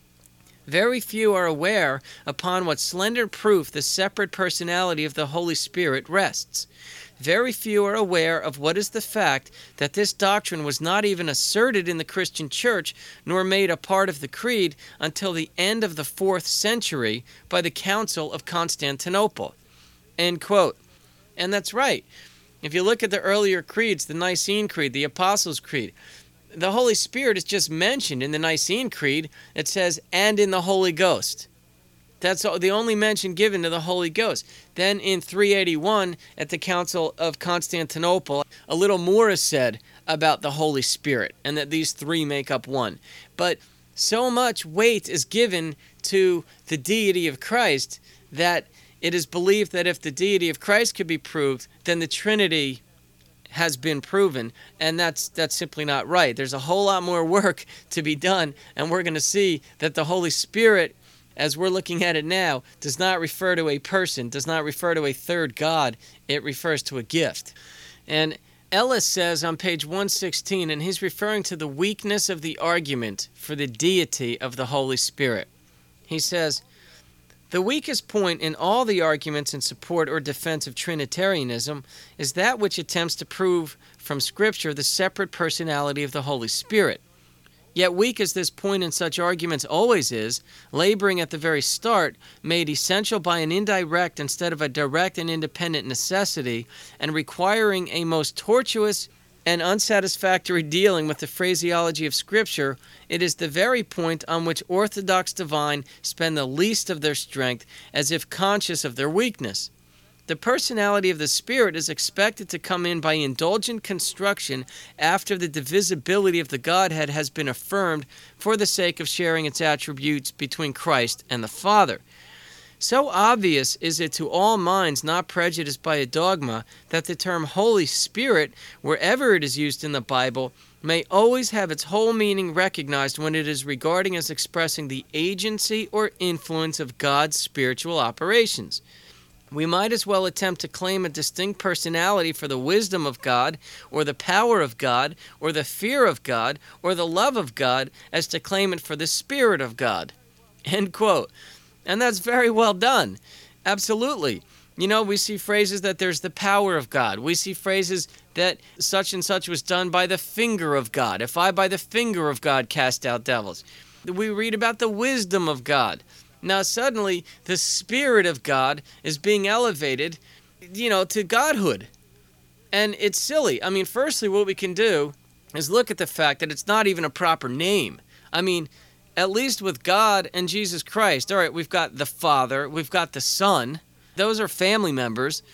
Very few are aware upon what slender proof the separate personality of the Holy Spirit rests. Very few are aware of what is the fact that this doctrine was not even asserted in the Christian Church nor made a part of the Creed until the end of the 4th century by the Council of Constantinople." End quote. And that's right. If you look at the earlier creeds, the Nicene Creed, the Apostles' Creed, the Holy Spirit is just mentioned in the Nicene Creed. It says, "and in the Holy Ghost." That's the only mention given to the Holy Ghost. Then in 381 at the Council of Constantinople, a little more is said about the Holy Spirit and that these three make up one. But so much weight is given to the deity of Christ that it is believed that if the deity of Christ could be proved, then the Trinity has been proven, and that's simply not right. There's a whole lot more work to be done, and we're going to see that the Holy Spirit, as we're looking at it now, does not refer to a person, does not refer to a third God. It refers to a gift. And Ellis says on page 116, and he's referring to the weakness of the argument for the deity of the Holy Spirit. He says, "The weakest point in all the arguments in support or defense of Trinitarianism is that which attempts to prove from Scripture the separate personality of the Holy Spirit. Yet weak as this point in such arguments always is, laboring at the very start, made essential by an indirect instead of a direct and independent necessity, and requiring a most tortuous and unsatisfactory dealing with the phraseology of Scripture, it is the very point on which Orthodox divine spend the least of their strength, as if conscious of their weakness. The personality of the Spirit is expected to come in by indulgent construction after the divisibility of the Godhead has been affirmed for the sake of sharing its attributes between Christ and the Father. So obvious is it to all minds not prejudiced by a dogma that the term Holy Spirit, wherever it is used in the Bible, may always have its whole meaning recognized when it is regarding as expressing the agency or influence of God's spiritual operations. We might as well attempt to claim a distinct personality for the wisdom of God, or the power of God, or the fear of God, or the love of God, as to claim it for the Spirit of God." End quote. And that's very well done. Absolutely. We see phrases that there's the power of God. We see phrases that such and such was done by the finger of God. If I by the finger of God cast out devils. We read about the wisdom of God. Now suddenly the Spirit of God is being elevated to godhood. And it's silly. I mean, firstly, what we can do is look at the fact that it's not even a proper name. I mean, at least with God and Jesus Christ, all right, we've got the Father, we've got the Son. Those are family members.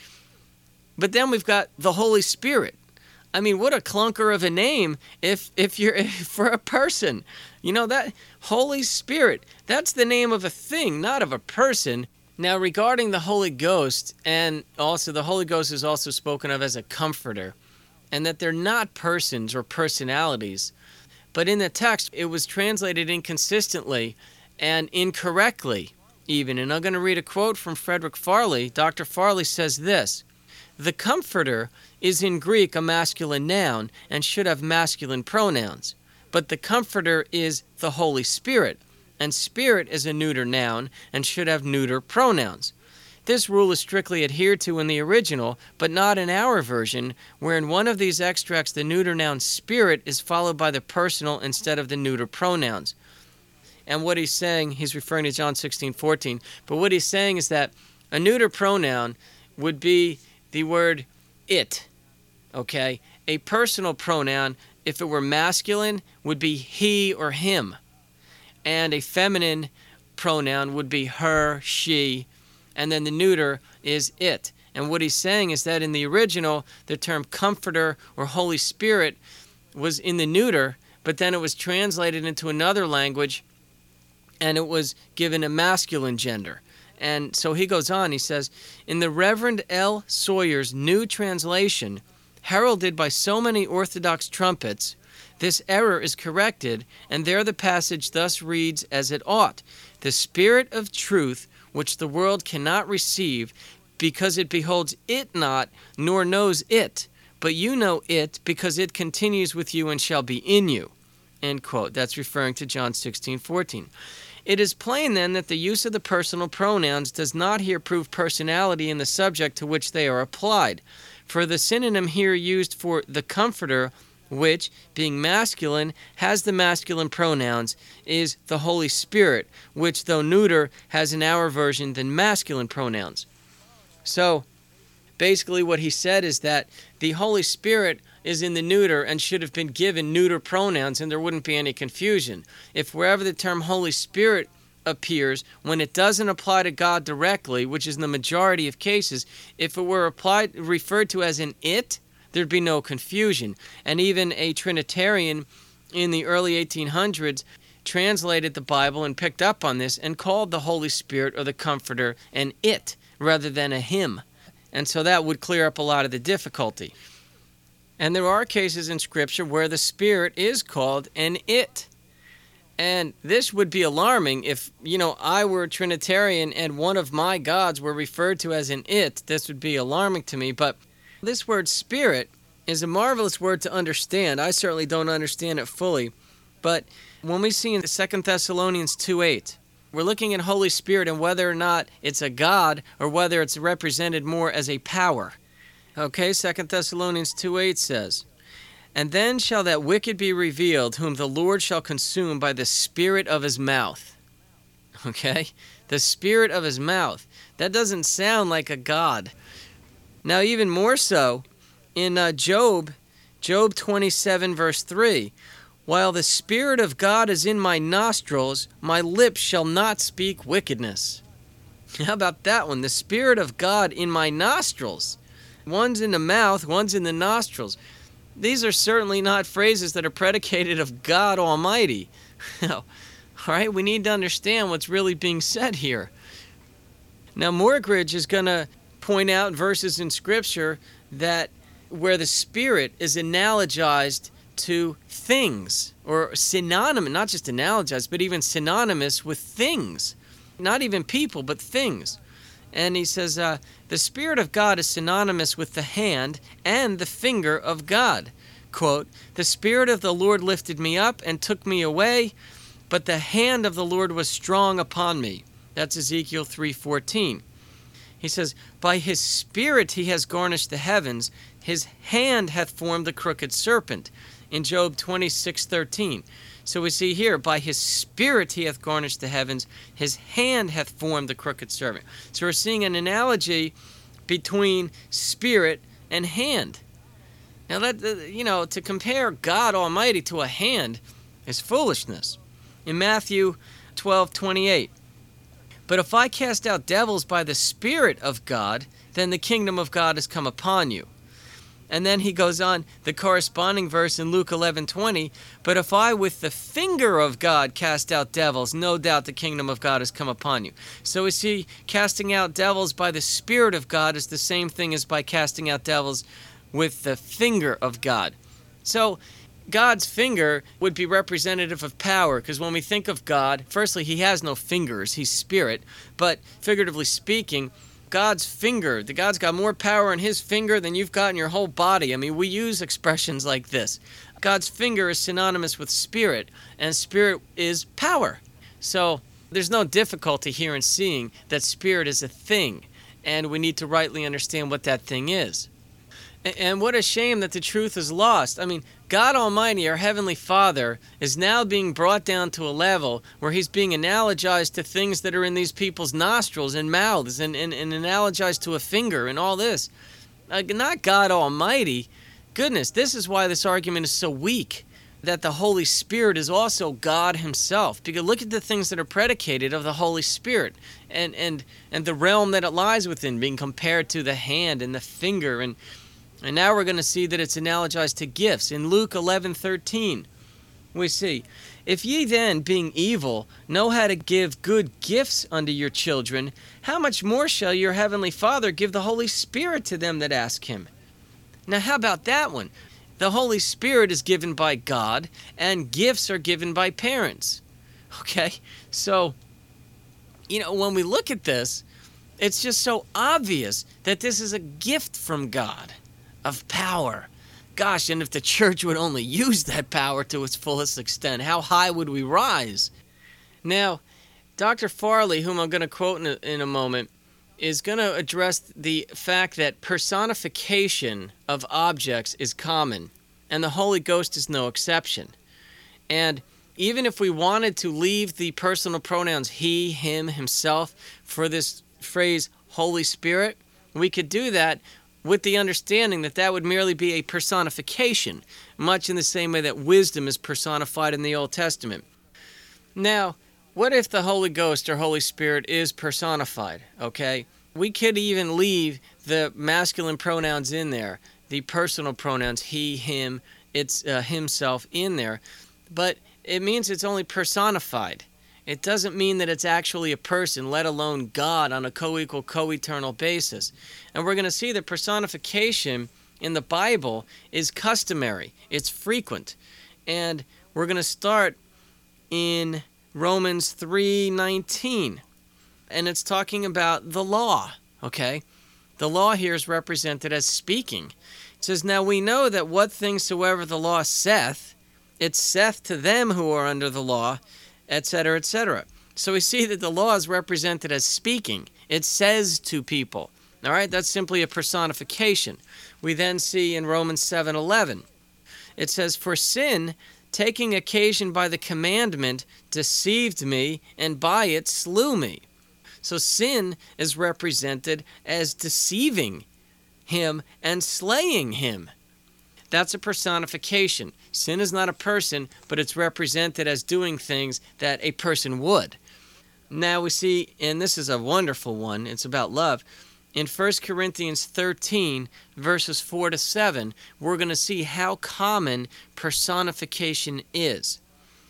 But then we've got the Holy Spirit. I mean, what a clunker of a name if you're for a person. That Holy Spirit, that's the name of a thing, not of a person. Now, regarding the Holy Ghost, and also the Holy Ghost is also spoken of as a comforter, and that they're not persons or personalities. But in the text, it was translated inconsistently and incorrectly even. And I'm going to read a quote from Frederick Farley. Dr. Farley says this: "The Comforter is in Greek a masculine noun and should have masculine pronouns. But the Comforter is the Holy Spirit, and Spirit is a neuter noun and should have neuter pronouns. This rule is strictly adhered to in the original, but not in our version, where in one of these extracts the neuter noun Spirit is followed by the personal instead of the neuter pronouns." And what he's saying, he's referring to John 16:14, but what he's saying is that a neuter pronoun would be the word it, okay? A personal pronoun, if it were masculine, would be he or him. And a feminine pronoun would be her, she, and then the neuter is it. And what he's saying is that in the original, the term comforter or Holy Spirit was in the neuter, but then it was translated into another language and it was given a masculine gender. And so he goes on, he says, "In the Reverend L. Sawyer's New Translation, heralded by so many Orthodox trumpets, this error is corrected, and there the passage thus reads as it ought: the Spirit of truth, which the world cannot receive, because it beholds it not, nor knows it. But you know it, because it continues with you and shall be in you." End quote. That's referring to John 16:14. It is plain then that the use of the personal pronouns does not here prove personality in the subject to which they are applied. For the synonym here used for the Comforter, which, being masculine, has the masculine pronouns, is the Holy Spirit, which, though neuter, has in our version the masculine pronouns. So, basically what he said is that the Holy Spirit is in the neuter and should have been given neuter pronouns, and there wouldn't be any confusion. If wherever the term Holy Spirit appears, when it doesn't apply to God directly, which is in the majority of cases, if it were referred to as an it, there'd be no confusion. And even a Trinitarian in the early 1800s translated the Bible and picked up on this and called the Holy Spirit or the Comforter an it rather than a him. And so that would clear up a lot of the difficulty. And there are cases in Scripture where the Spirit is called an it. And this would be alarming if, I were a Trinitarian and one of my gods were referred to as an it. This would be alarming to me. But this word Spirit is a marvelous word to understand. I certainly don't understand it fully. But when we see in 2 Thessalonians 2:8, we're looking at Holy Spirit and whether or not it's a God or whether it's represented more as a power. Okay, 2 Thessalonians 2:8 says, "And then shall that wicked be revealed, whom the Lord shall consume by the spirit of his mouth." Okay, the spirit of his mouth. That doesn't sound like a God. Now, even more so, in Job 27 verse 3, "While the Spirit of God is in my nostrils, my lips shall not speak wickedness." How about that one? The Spirit of God in my nostrils. One's in the mouth, one's in the nostrils. These are certainly not phrases that are predicated of God Almighty. All right, we need to understand what's really being said here. Now, Morgridge is going to point out verses in Scripture that where the Spirit is analogized to things, or synonymous, not just analogized, but even synonymous with things. Not even people, but things. And he says, the Spirit of God is synonymous with the hand and the finger of God. Quote, "The Spirit of the Lord lifted me up and took me away, but the hand of the Lord was strong upon me." That's Ezekiel 3:14. He says, "By his Spirit he has garnished the heavens. His hand hath formed the crooked serpent." In Job 26:13. So we see here, by his Spirit he hath garnished the heavens, his hand hath formed the crooked serpent. So we're seeing an analogy between spirit and hand. Now, to compare God Almighty to a hand is foolishness. In Matthew 12:28, but if I cast out devils by the Spirit of God, then the kingdom of God has come upon you. And then he goes on, the corresponding verse in Luke 11:20, but if I with the finger of God cast out devils, no doubt the kingdom of God has come upon you. So we see casting out devils by the Spirit of God is the same thing as by casting out devils with the finger of God. So God's finger would be representative of power, because when we think of God, firstly, he has no fingers, he's spirit, but figuratively speaking, God's finger, God's got more power in his finger than you've got in your whole body. I mean, we use expressions like this. God's finger is synonymous with spirit, and spirit is power. So there's no difficulty here in seeing that spirit is a thing, and we need to rightly understand what that thing is. And what a shame that the truth is lost. I mean, God Almighty, our Heavenly Father, is now being brought down to a level where he's being analogized to things that are in these people's nostrils and mouths and analogized to a finger and all this. Not God Almighty. Goodness, this is why this argument is so weak, that the Holy Spirit is also God himself. Because look at the things that are predicated of the Holy Spirit and the realm that it lies within, being compared to the hand and the finger. And now we're going to see that it's analogized to gifts. In Luke 11:13, we see, if ye then, being evil, know how to give good gifts unto your children, how much more shall your heavenly Father give the Holy Spirit to them that ask him? Now, how about that one? The Holy Spirit is given by God, and gifts are given by parents. Okay? So, when we look at this, it's just so obvious that this is a gift from God of power. Gosh, and if the church would only use that power to its fullest extent, how high would we rise? Now, Dr. Farley, whom I'm going to quote in a moment, is going to address the fact that personification of objects is common, and the Holy Ghost is no exception. And even if we wanted to leave the personal pronouns he, him, himself for this phrase Holy Spirit, we could do that with the understanding that that would merely be a personification, much in the same way that wisdom is personified in the Old Testament. Now, what if the Holy Ghost or Holy Spirit is personified, okay? We could even leave the masculine pronouns in there, the personal pronouns, he, him, it's himself in there, but it means it's only personified. It doesn't mean that it's actually a person, let alone God on a co-equal, co-eternal basis. And we're going to see that personification in the Bible is customary. It's frequent. And we're going to start in Romans 3:19. And it's talking about the law, okay? The law here is represented as speaking. It says, now we know that what things soever the law saith, it saith to them who are under the law, etc., etc. So we see that the law is represented as speaking. It says to people. All right, that's simply a personification. We then see in Romans 7:11, it says, for sin, taking occasion by the commandment, deceived me, and by it slew me. So sin is represented as deceiving him and slaying him. That's a personification. Sin is not a person, but it's represented as doing things that a person would. Now we see, and this is a wonderful one, it's about love. In 1 Corinthians 13, verses 4 to 7, we're going to see how common personification is.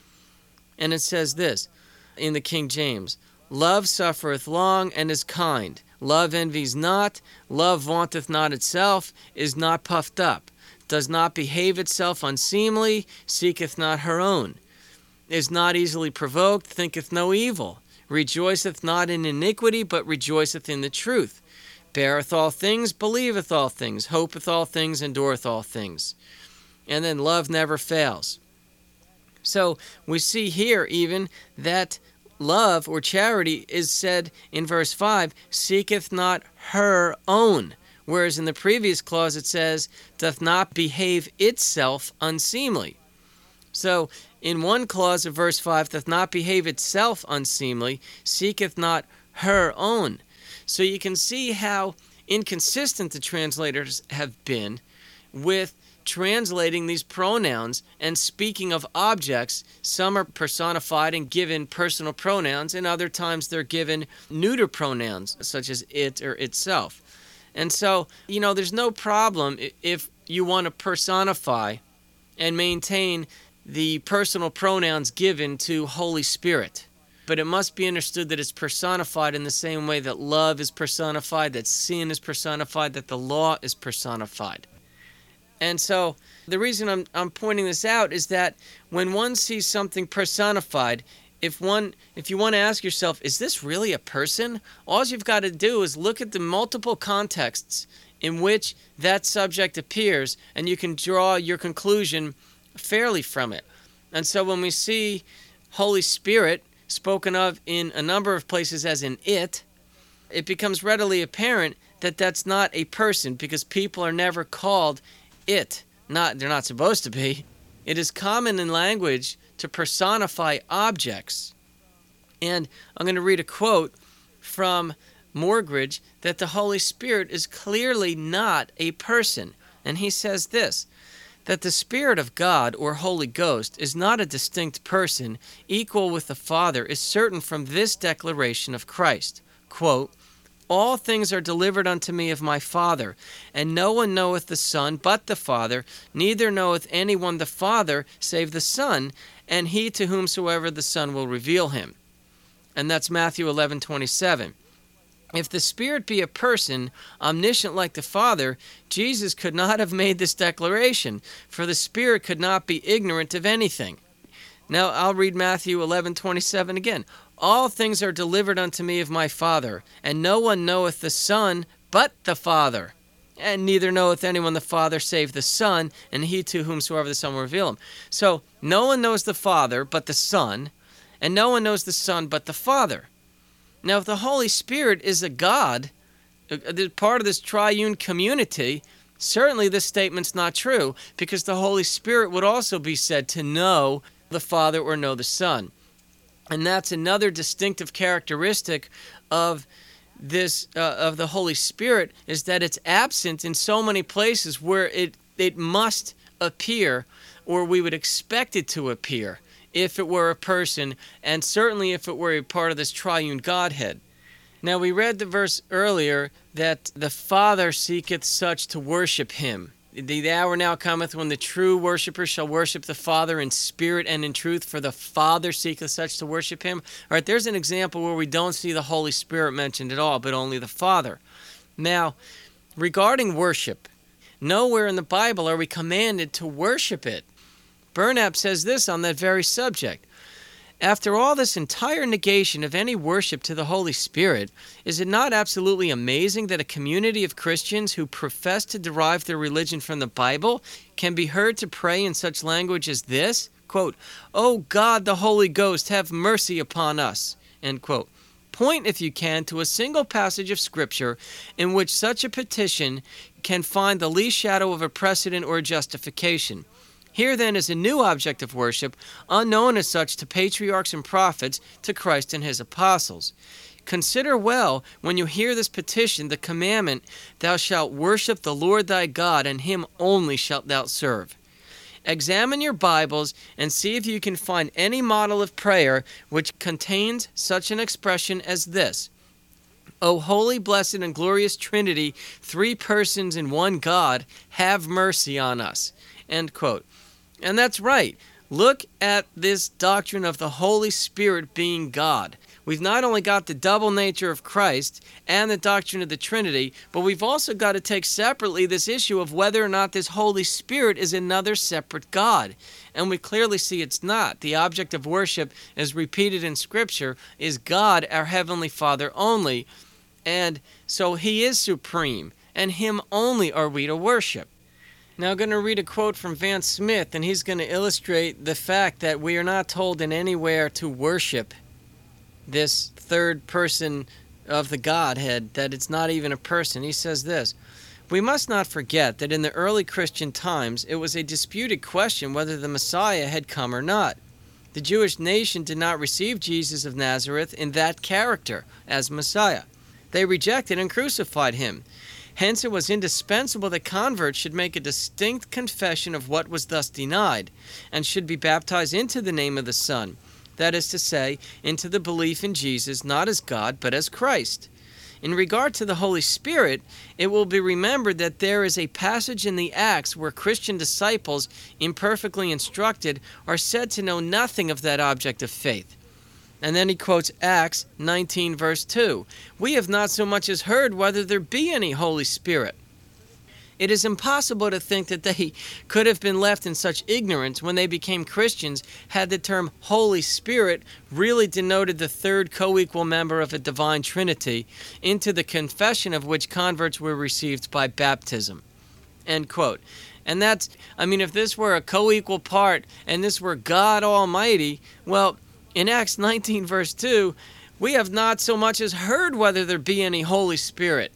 And it says this, in the King James, love suffereth long and is kind. Love envies not. Love vaunteth not itself, is not puffed up, does not behave itself unseemly, seeketh not her own, is not easily provoked, thinketh no evil, rejoiceth not in iniquity, but rejoiceth in the truth, beareth all things, believeth all things, hopeth all things, endureth all things. And then love never fails. So we see here even that love or charity is said in verse 5, seeketh not her own. Whereas in the previous clause it says, doth not behave itself unseemly. So in one clause of verse 5, doth not behave itself unseemly, seeketh not her own. So you can see how inconsistent the translators have been with translating these pronouns and speaking of objects. Some are personified and given personal pronouns, and other times they're given neuter pronouns, such as it or itself. And so, there's no problem if you want to personify and maintain the personal pronouns given to Holy Spirit. But it must be understood that it's personified in the same way that love is personified, that sin is personified, that the law is personified. And so the reason I'm pointing this out is that when one sees something personified, if you want to ask yourself, is this really a person? All you've got to do is look at the multiple contexts in which that subject appears, and you can draw your conclusion fairly from it. And so when we see Holy Spirit spoken of in a number of places as an it becomes readily apparent that that's not a person, because people are never called it. They're not supposed to be. It is common in language to personify objects. And I'm going to read a quote from Morgridge that the Holy Spirit is clearly not a person. And he says this, that the Spirit of God, or Holy Ghost, is not a distinct person, equal with the Father, is certain from this declaration of Christ. Quote, all things are delivered unto me of my Father, and no one knoweth the Son but the Father, neither knoweth any one the Father save the Son, and he to whomsoever the Son will reveal him. And that's Matthew 11:27. If the Spirit be a person, omniscient like the Father, Jesus could not have made this declaration, for the Spirit could not be ignorant of anything. Now I'll read Matthew 11:27 again. All things are delivered unto me of my Father, and no one knoweth the Son but the Father, and neither knoweth anyone the Father save the Son, and he to whomsoever the Son will reveal him. So no one knows the Father but the Son, and no one knows the Son but the Father. Now if the Holy Spirit is a God, part of this triune community, certainly this statement's not true, because the Holy Spirit would also be said to know the Father or know the Son. And that's another distinctive characteristic of this of the Holy Spirit, is that it's absent in so many places where it must appear, or we would expect it to appear, if it were a person, and certainly if it were a part of this triune Godhead. Now we read the verse earlier that the Father seeketh such to worship him. The hour now cometh when the true worshippers shall worship the Father in spirit and in truth, for the Father seeketh such to worship him. All right, there's an example where we don't see the Holy Spirit mentioned at all, but only the Father. Now, regarding worship, nowhere in the Bible are we commanded to worship it. Burnap says this on that very subject. After all this entire negation of any worship to the Holy Spirit, is it not absolutely amazing that a community of Christians who profess to derive their religion from the Bible can be heard to pray in such language as this? Quote, O God, the Holy Ghost, have mercy upon us. End quote. Point, if you can, to a single passage of Scripture in which such a petition can find the least shadow of a precedent or justification. Here then is a new object of worship, unknown as such to patriarchs and prophets, to Christ and his apostles. Consider well, when you hear this petition, the commandment, thou shalt worship the Lord thy God, and him only shalt thou serve. Examine your Bibles and see if you can find any model of prayer which contains such an expression as this. O holy, blessed, and glorious Trinity, three persons in one God, have mercy on us. End quote. And that's right. Look at this doctrine of the Holy Spirit being God. We've not only got the double nature of Christ and the doctrine of the Trinity, but we've also got to take separately this issue of whether or not this Holy Spirit is another separate God. And we clearly see it's not. The object of worship, as repeated in Scripture, is God, our Heavenly Father only. And so he is supreme, and him only are we to worship. Now I'm going to read a quote from Vance Smith, and he's going to illustrate the fact that we are not told in anywhere to worship this third person of the Godhead, that it's not even a person. He says this, we must not forget that in the early Christian times it was a disputed question whether the Messiah had come or not. The Jewish nation did not receive Jesus of Nazareth in that character as Messiah. They rejected and crucified him. Hence it was indispensable that converts should make a distinct confession of what was thus denied, and should be baptized into the name of the Son, that is to say, into the belief in Jesus, not as God, but as Christ. In regard to the Holy Spirit, it will be remembered that there is a passage in the Acts where Christian disciples, imperfectly instructed, are said to know nothing of that object of faith. And then he quotes Acts 19, verse 2. We have not so much as heard whether there be any Holy Spirit. It is impossible to think that they could have been left in such ignorance when they became Christians had the term Holy Spirit really denoted the third co-equal member of a divine Trinity, into the confession of which converts were received by baptism. End quote. And that's, if this were a co-equal part and this were God Almighty, well, in Acts 19, verse 2, we have not so much as heard whether there be any Holy Spirit.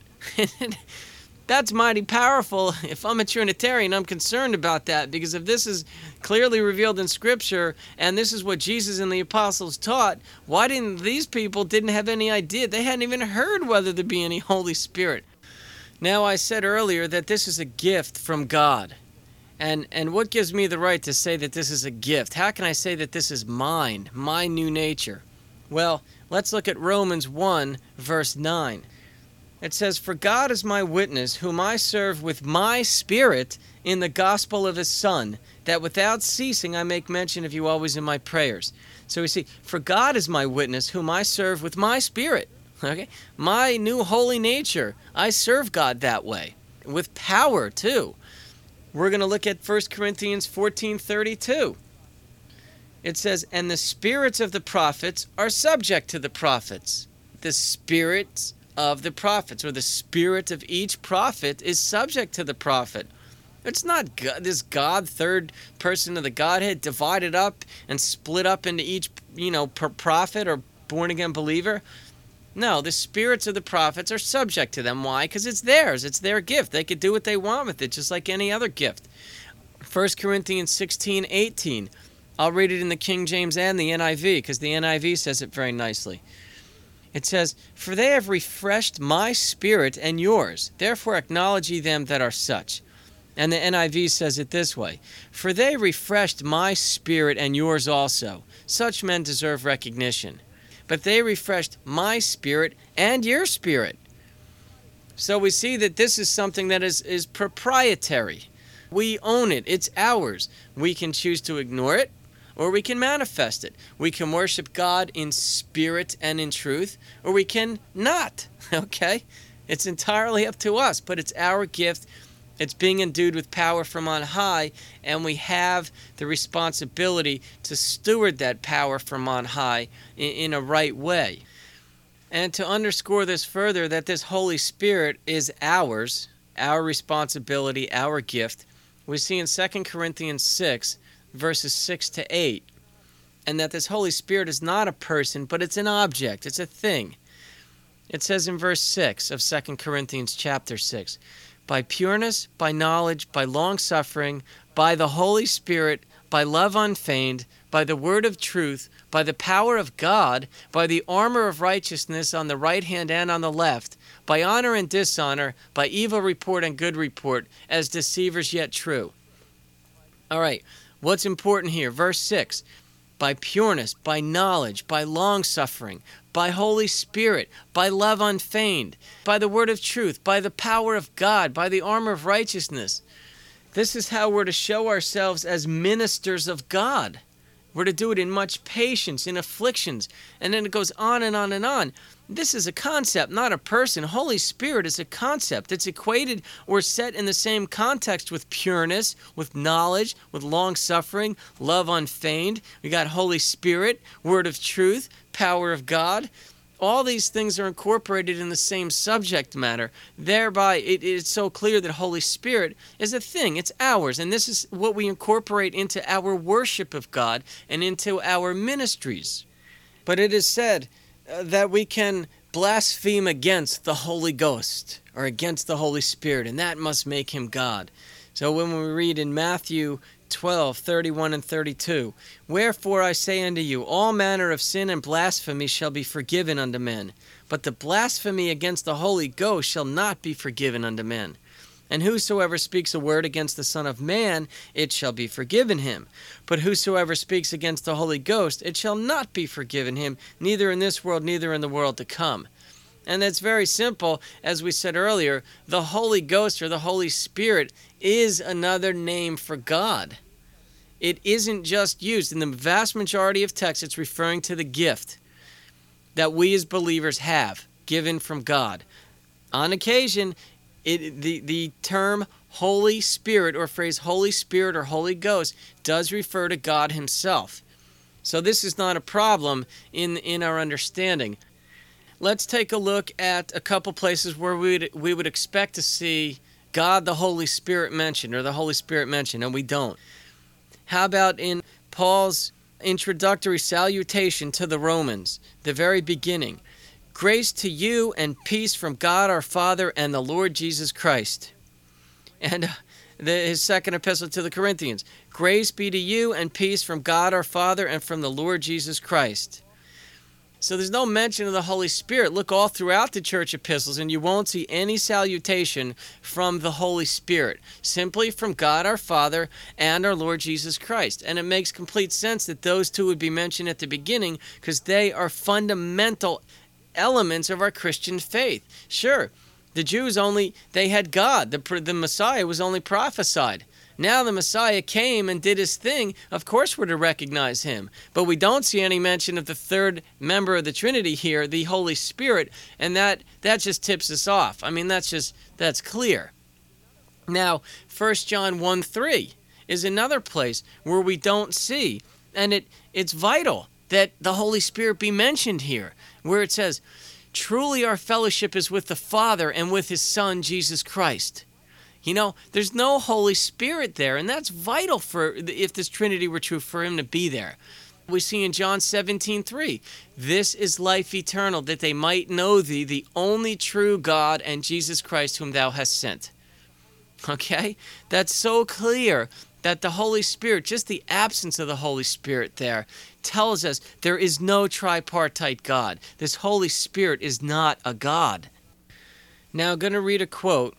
That's mighty powerful. If I'm a Trinitarian, I'm concerned about that, because if this is clearly revealed in Scripture and this is what Jesus and the apostles taught, why didn't these people didn't have any idea? They hadn't even heard whether there be any Holy Spirit. Now, I said earlier that this is a gift from God. And what gives me the right to say that this is a gift? How can I say that this is mine, my new nature? Well, let's look at Romans 1, verse 9. It says, "For God is my witness, whom I serve with my spirit in the gospel of his Son, that without ceasing I make mention of you always in my prayers." So we see, for God is my witness, whom I serve with my spirit. Okay? My new holy nature. I serve God that way. With power, too. We're going to look at 1 Corinthians 14:32. It says, "And the spirits of the prophets are subject to the prophets." The spirits of the prophets, or the spirit of each prophet, is subject to the prophet. It's not God, this God, third person of the Godhead, divided up and split up into each, prophet or born-again believer. No, the spirits of the prophets are subject to them. Why? Because it's theirs. It's their gift. They could do what they want with it, just like any other gift. 1 Corinthians 16:18. I'll read it in the King James and the NIV, because the NIV says it very nicely. It says, "For they have refreshed my spirit and yours. Therefore acknowledge ye them that are such." And the NIV says it this way, "For they refreshed my spirit and yours also. Such men deserve recognition. But they refreshed my spirit and your spirit." So we see that this is something that is proprietary. We own it. It's ours. We can choose to ignore it, or we can manifest it. We can worship God in spirit and in truth, or we can not. Okay? It's entirely up to us, but it's our gift. It's being endued with power from on high, and we have the responsibility to steward that power from on high in a right way. And to underscore this further, that this Holy Spirit is ours, our responsibility, our gift, we see in 2 Corinthians 6, verses 6 to 8, and that this Holy Spirit is not a person, but it's an object, it's a thing. It says in verse 6 of 2 Corinthians chapter 6, "By pureness, by knowledge, by long-suffering, by the Holy Spirit, by love unfeigned, by the word of truth, by the power of God, by the armor of righteousness on the right hand and on the left, by honor and dishonor, by evil report and good report, as deceivers yet true." All right, what's important here? Verse 6, "By pureness, by knowledge, by long-suffering, by Holy Spirit, by love unfeigned, by the word of truth, by the power of God, by the armor of righteousness." This is how we're to show ourselves as ministers of God. We're to do it in much patience, in afflictions, and then it goes on and on and on. This is a concept, not a person. Holy Spirit is a concept. It's equated or set in the same context with pureness, with knowledge, with long-suffering, love unfeigned. We got Holy Spirit, word of truth, power of God. All these things are incorporated in the same subject matter. Thereby, it is so clear that Holy Spirit is a thing. It's ours. And this is what we incorporate into our worship of God and into our ministries. But it is said that we can blaspheme against the Holy Ghost or against the Holy Spirit, and that must make him God. So when we read in Matthew 12:31 and 32. Wherefore I say unto you, all manner of sin and blasphemy shall be forgiven unto men, but the blasphemy against the Holy Ghost shall not be forgiven unto men. And whosoever speaks a word against the Son of Man, it shall be forgiven him. But whosoever speaks against the Holy Ghost, it shall not be forgiven him, neither in this world, neither in the world to come. And that's very simple. As we said earlier, the Holy Ghost or the Holy Spirit is another name for God. It isn't just used. In the vast majority of texts, it's referring to the gift that we as believers have, given from God. On occasion, the term Holy Spirit or phrase Holy Spirit or Holy Ghost does refer to God himself. So this is not a problem in our understanding. Let's take a look at a couple places where we would expect to see God the Holy Spirit mentioned or the Holy Spirit mentioned, and we don't. How about in Paul's introductory salutation to the Romans, the very beginning? Grace to you and peace from God our Father and the Lord Jesus Christ. And his second epistle to the Corinthians. Grace be to you and peace from God our Father and from the Lord Jesus Christ. So there's no mention of the Holy Spirit. Look all throughout the church epistles and you won't see any salutation from the Holy Spirit. Simply from God our Father and our Lord Jesus Christ. And it makes complete sense that those two would be mentioned at the beginning because they are fundamental elements of our Christian faith. Sure, the Jews they had God. The Messiah was only prophesied. Now the Messiah came and did his thing. Of course we're to recognize him. But we don't see any mention of the third member of the Trinity here, the Holy Spirit, and that just tips us off. I mean, that's clear. Now, 1 John 1:3 is another place where we don't see, and it's vital that the Holy Spirit be mentioned here, where it says, truly our fellowship is with the Father and with his Son, Jesus Christ. You know, there's no Holy Spirit there, and that's vital for, if this Trinity were true, for him to be there. We see in John 17:3, this is life eternal, that they might know thee, the only true God, and Jesus Christ whom thou hast sent. Okay? That's so clear that the Holy Spirit, just the absence of the Holy Spirit there, tells us there is no tripartite God. This Holy Spirit is not a God. Now I'm going to read a quote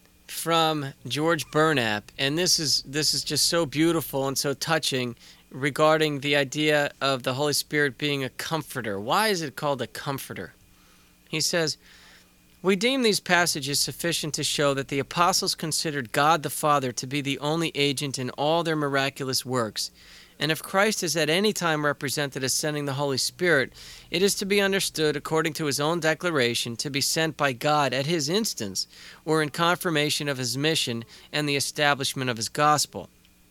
from George Burnap, and this is just so beautiful and so touching regarding the idea of the Holy Spirit being a comforter. Why is it called a comforter? He says, we deem these passages sufficient to show that the apostles considered God the Father to be the only agent in all their miraculous works. And if Christ is at any time represented as sending the Holy Spirit, it is to be understood, according to his own declaration, to be sent by God at his instance, or in confirmation of his mission and the establishment of his gospel.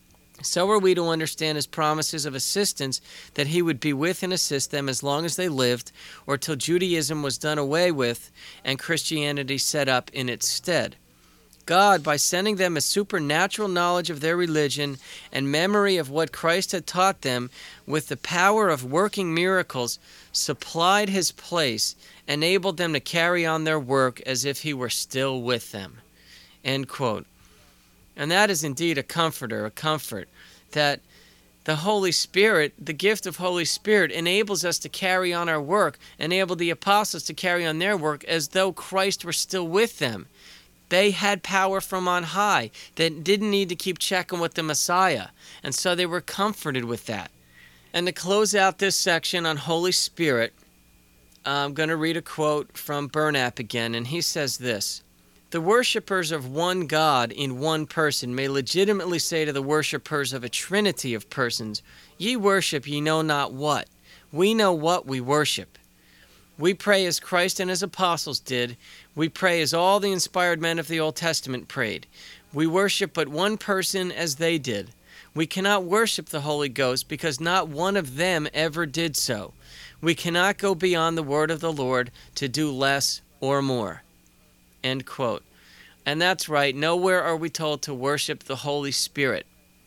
So are we to understand his promises of assistance, that he would be with and assist them as long as they lived, or till Judaism was done away with and Christianity set up in its stead. God, by sending them a supernatural knowledge of their religion and memory of what Christ had taught them, with the power of working miracles, supplied his place, enabled them to carry on their work as if he were still with them. End quote. And that is indeed a comforter, a comfort, that the Holy Spirit, the gift of Holy Spirit, enables us to carry on our work, enabled the apostles to carry on their work as though Christ were still with them. They had power from on high. They didn't need to keep checking with the Messiah. And so they were comforted with that. And to close out this section on Holy Spirit, I'm going to read a quote from Burnap again. And he says this: the worshippers of one God in one person may legitimately say to the worshippers of a trinity of persons, ye worship ye know not what. We know what we worship. We pray as Christ and his apostles did. We pray as all the inspired men of the Old Testament prayed. We worship but one person as they did. We cannot worship the Holy Ghost because not one of them ever did so. We cannot go beyond the word of the Lord to do less or more. End quote. And that's right. Nowhere are we told to worship the Holy Spirit.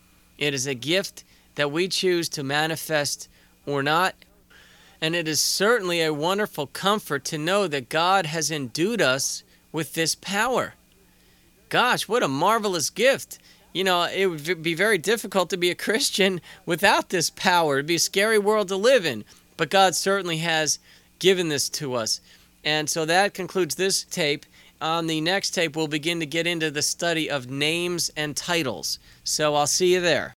It is a gift that we choose to manifest or not. And it is certainly a wonderful comfort to know that God has endued us with this power. Gosh, what a marvelous gift. it would be very difficult to be a Christian without this power. It'd be a scary world to live in. But God certainly has given this to us. And so that concludes this tape. On the next tape, we'll begin to get into the study of names and titles. So I'll see you there.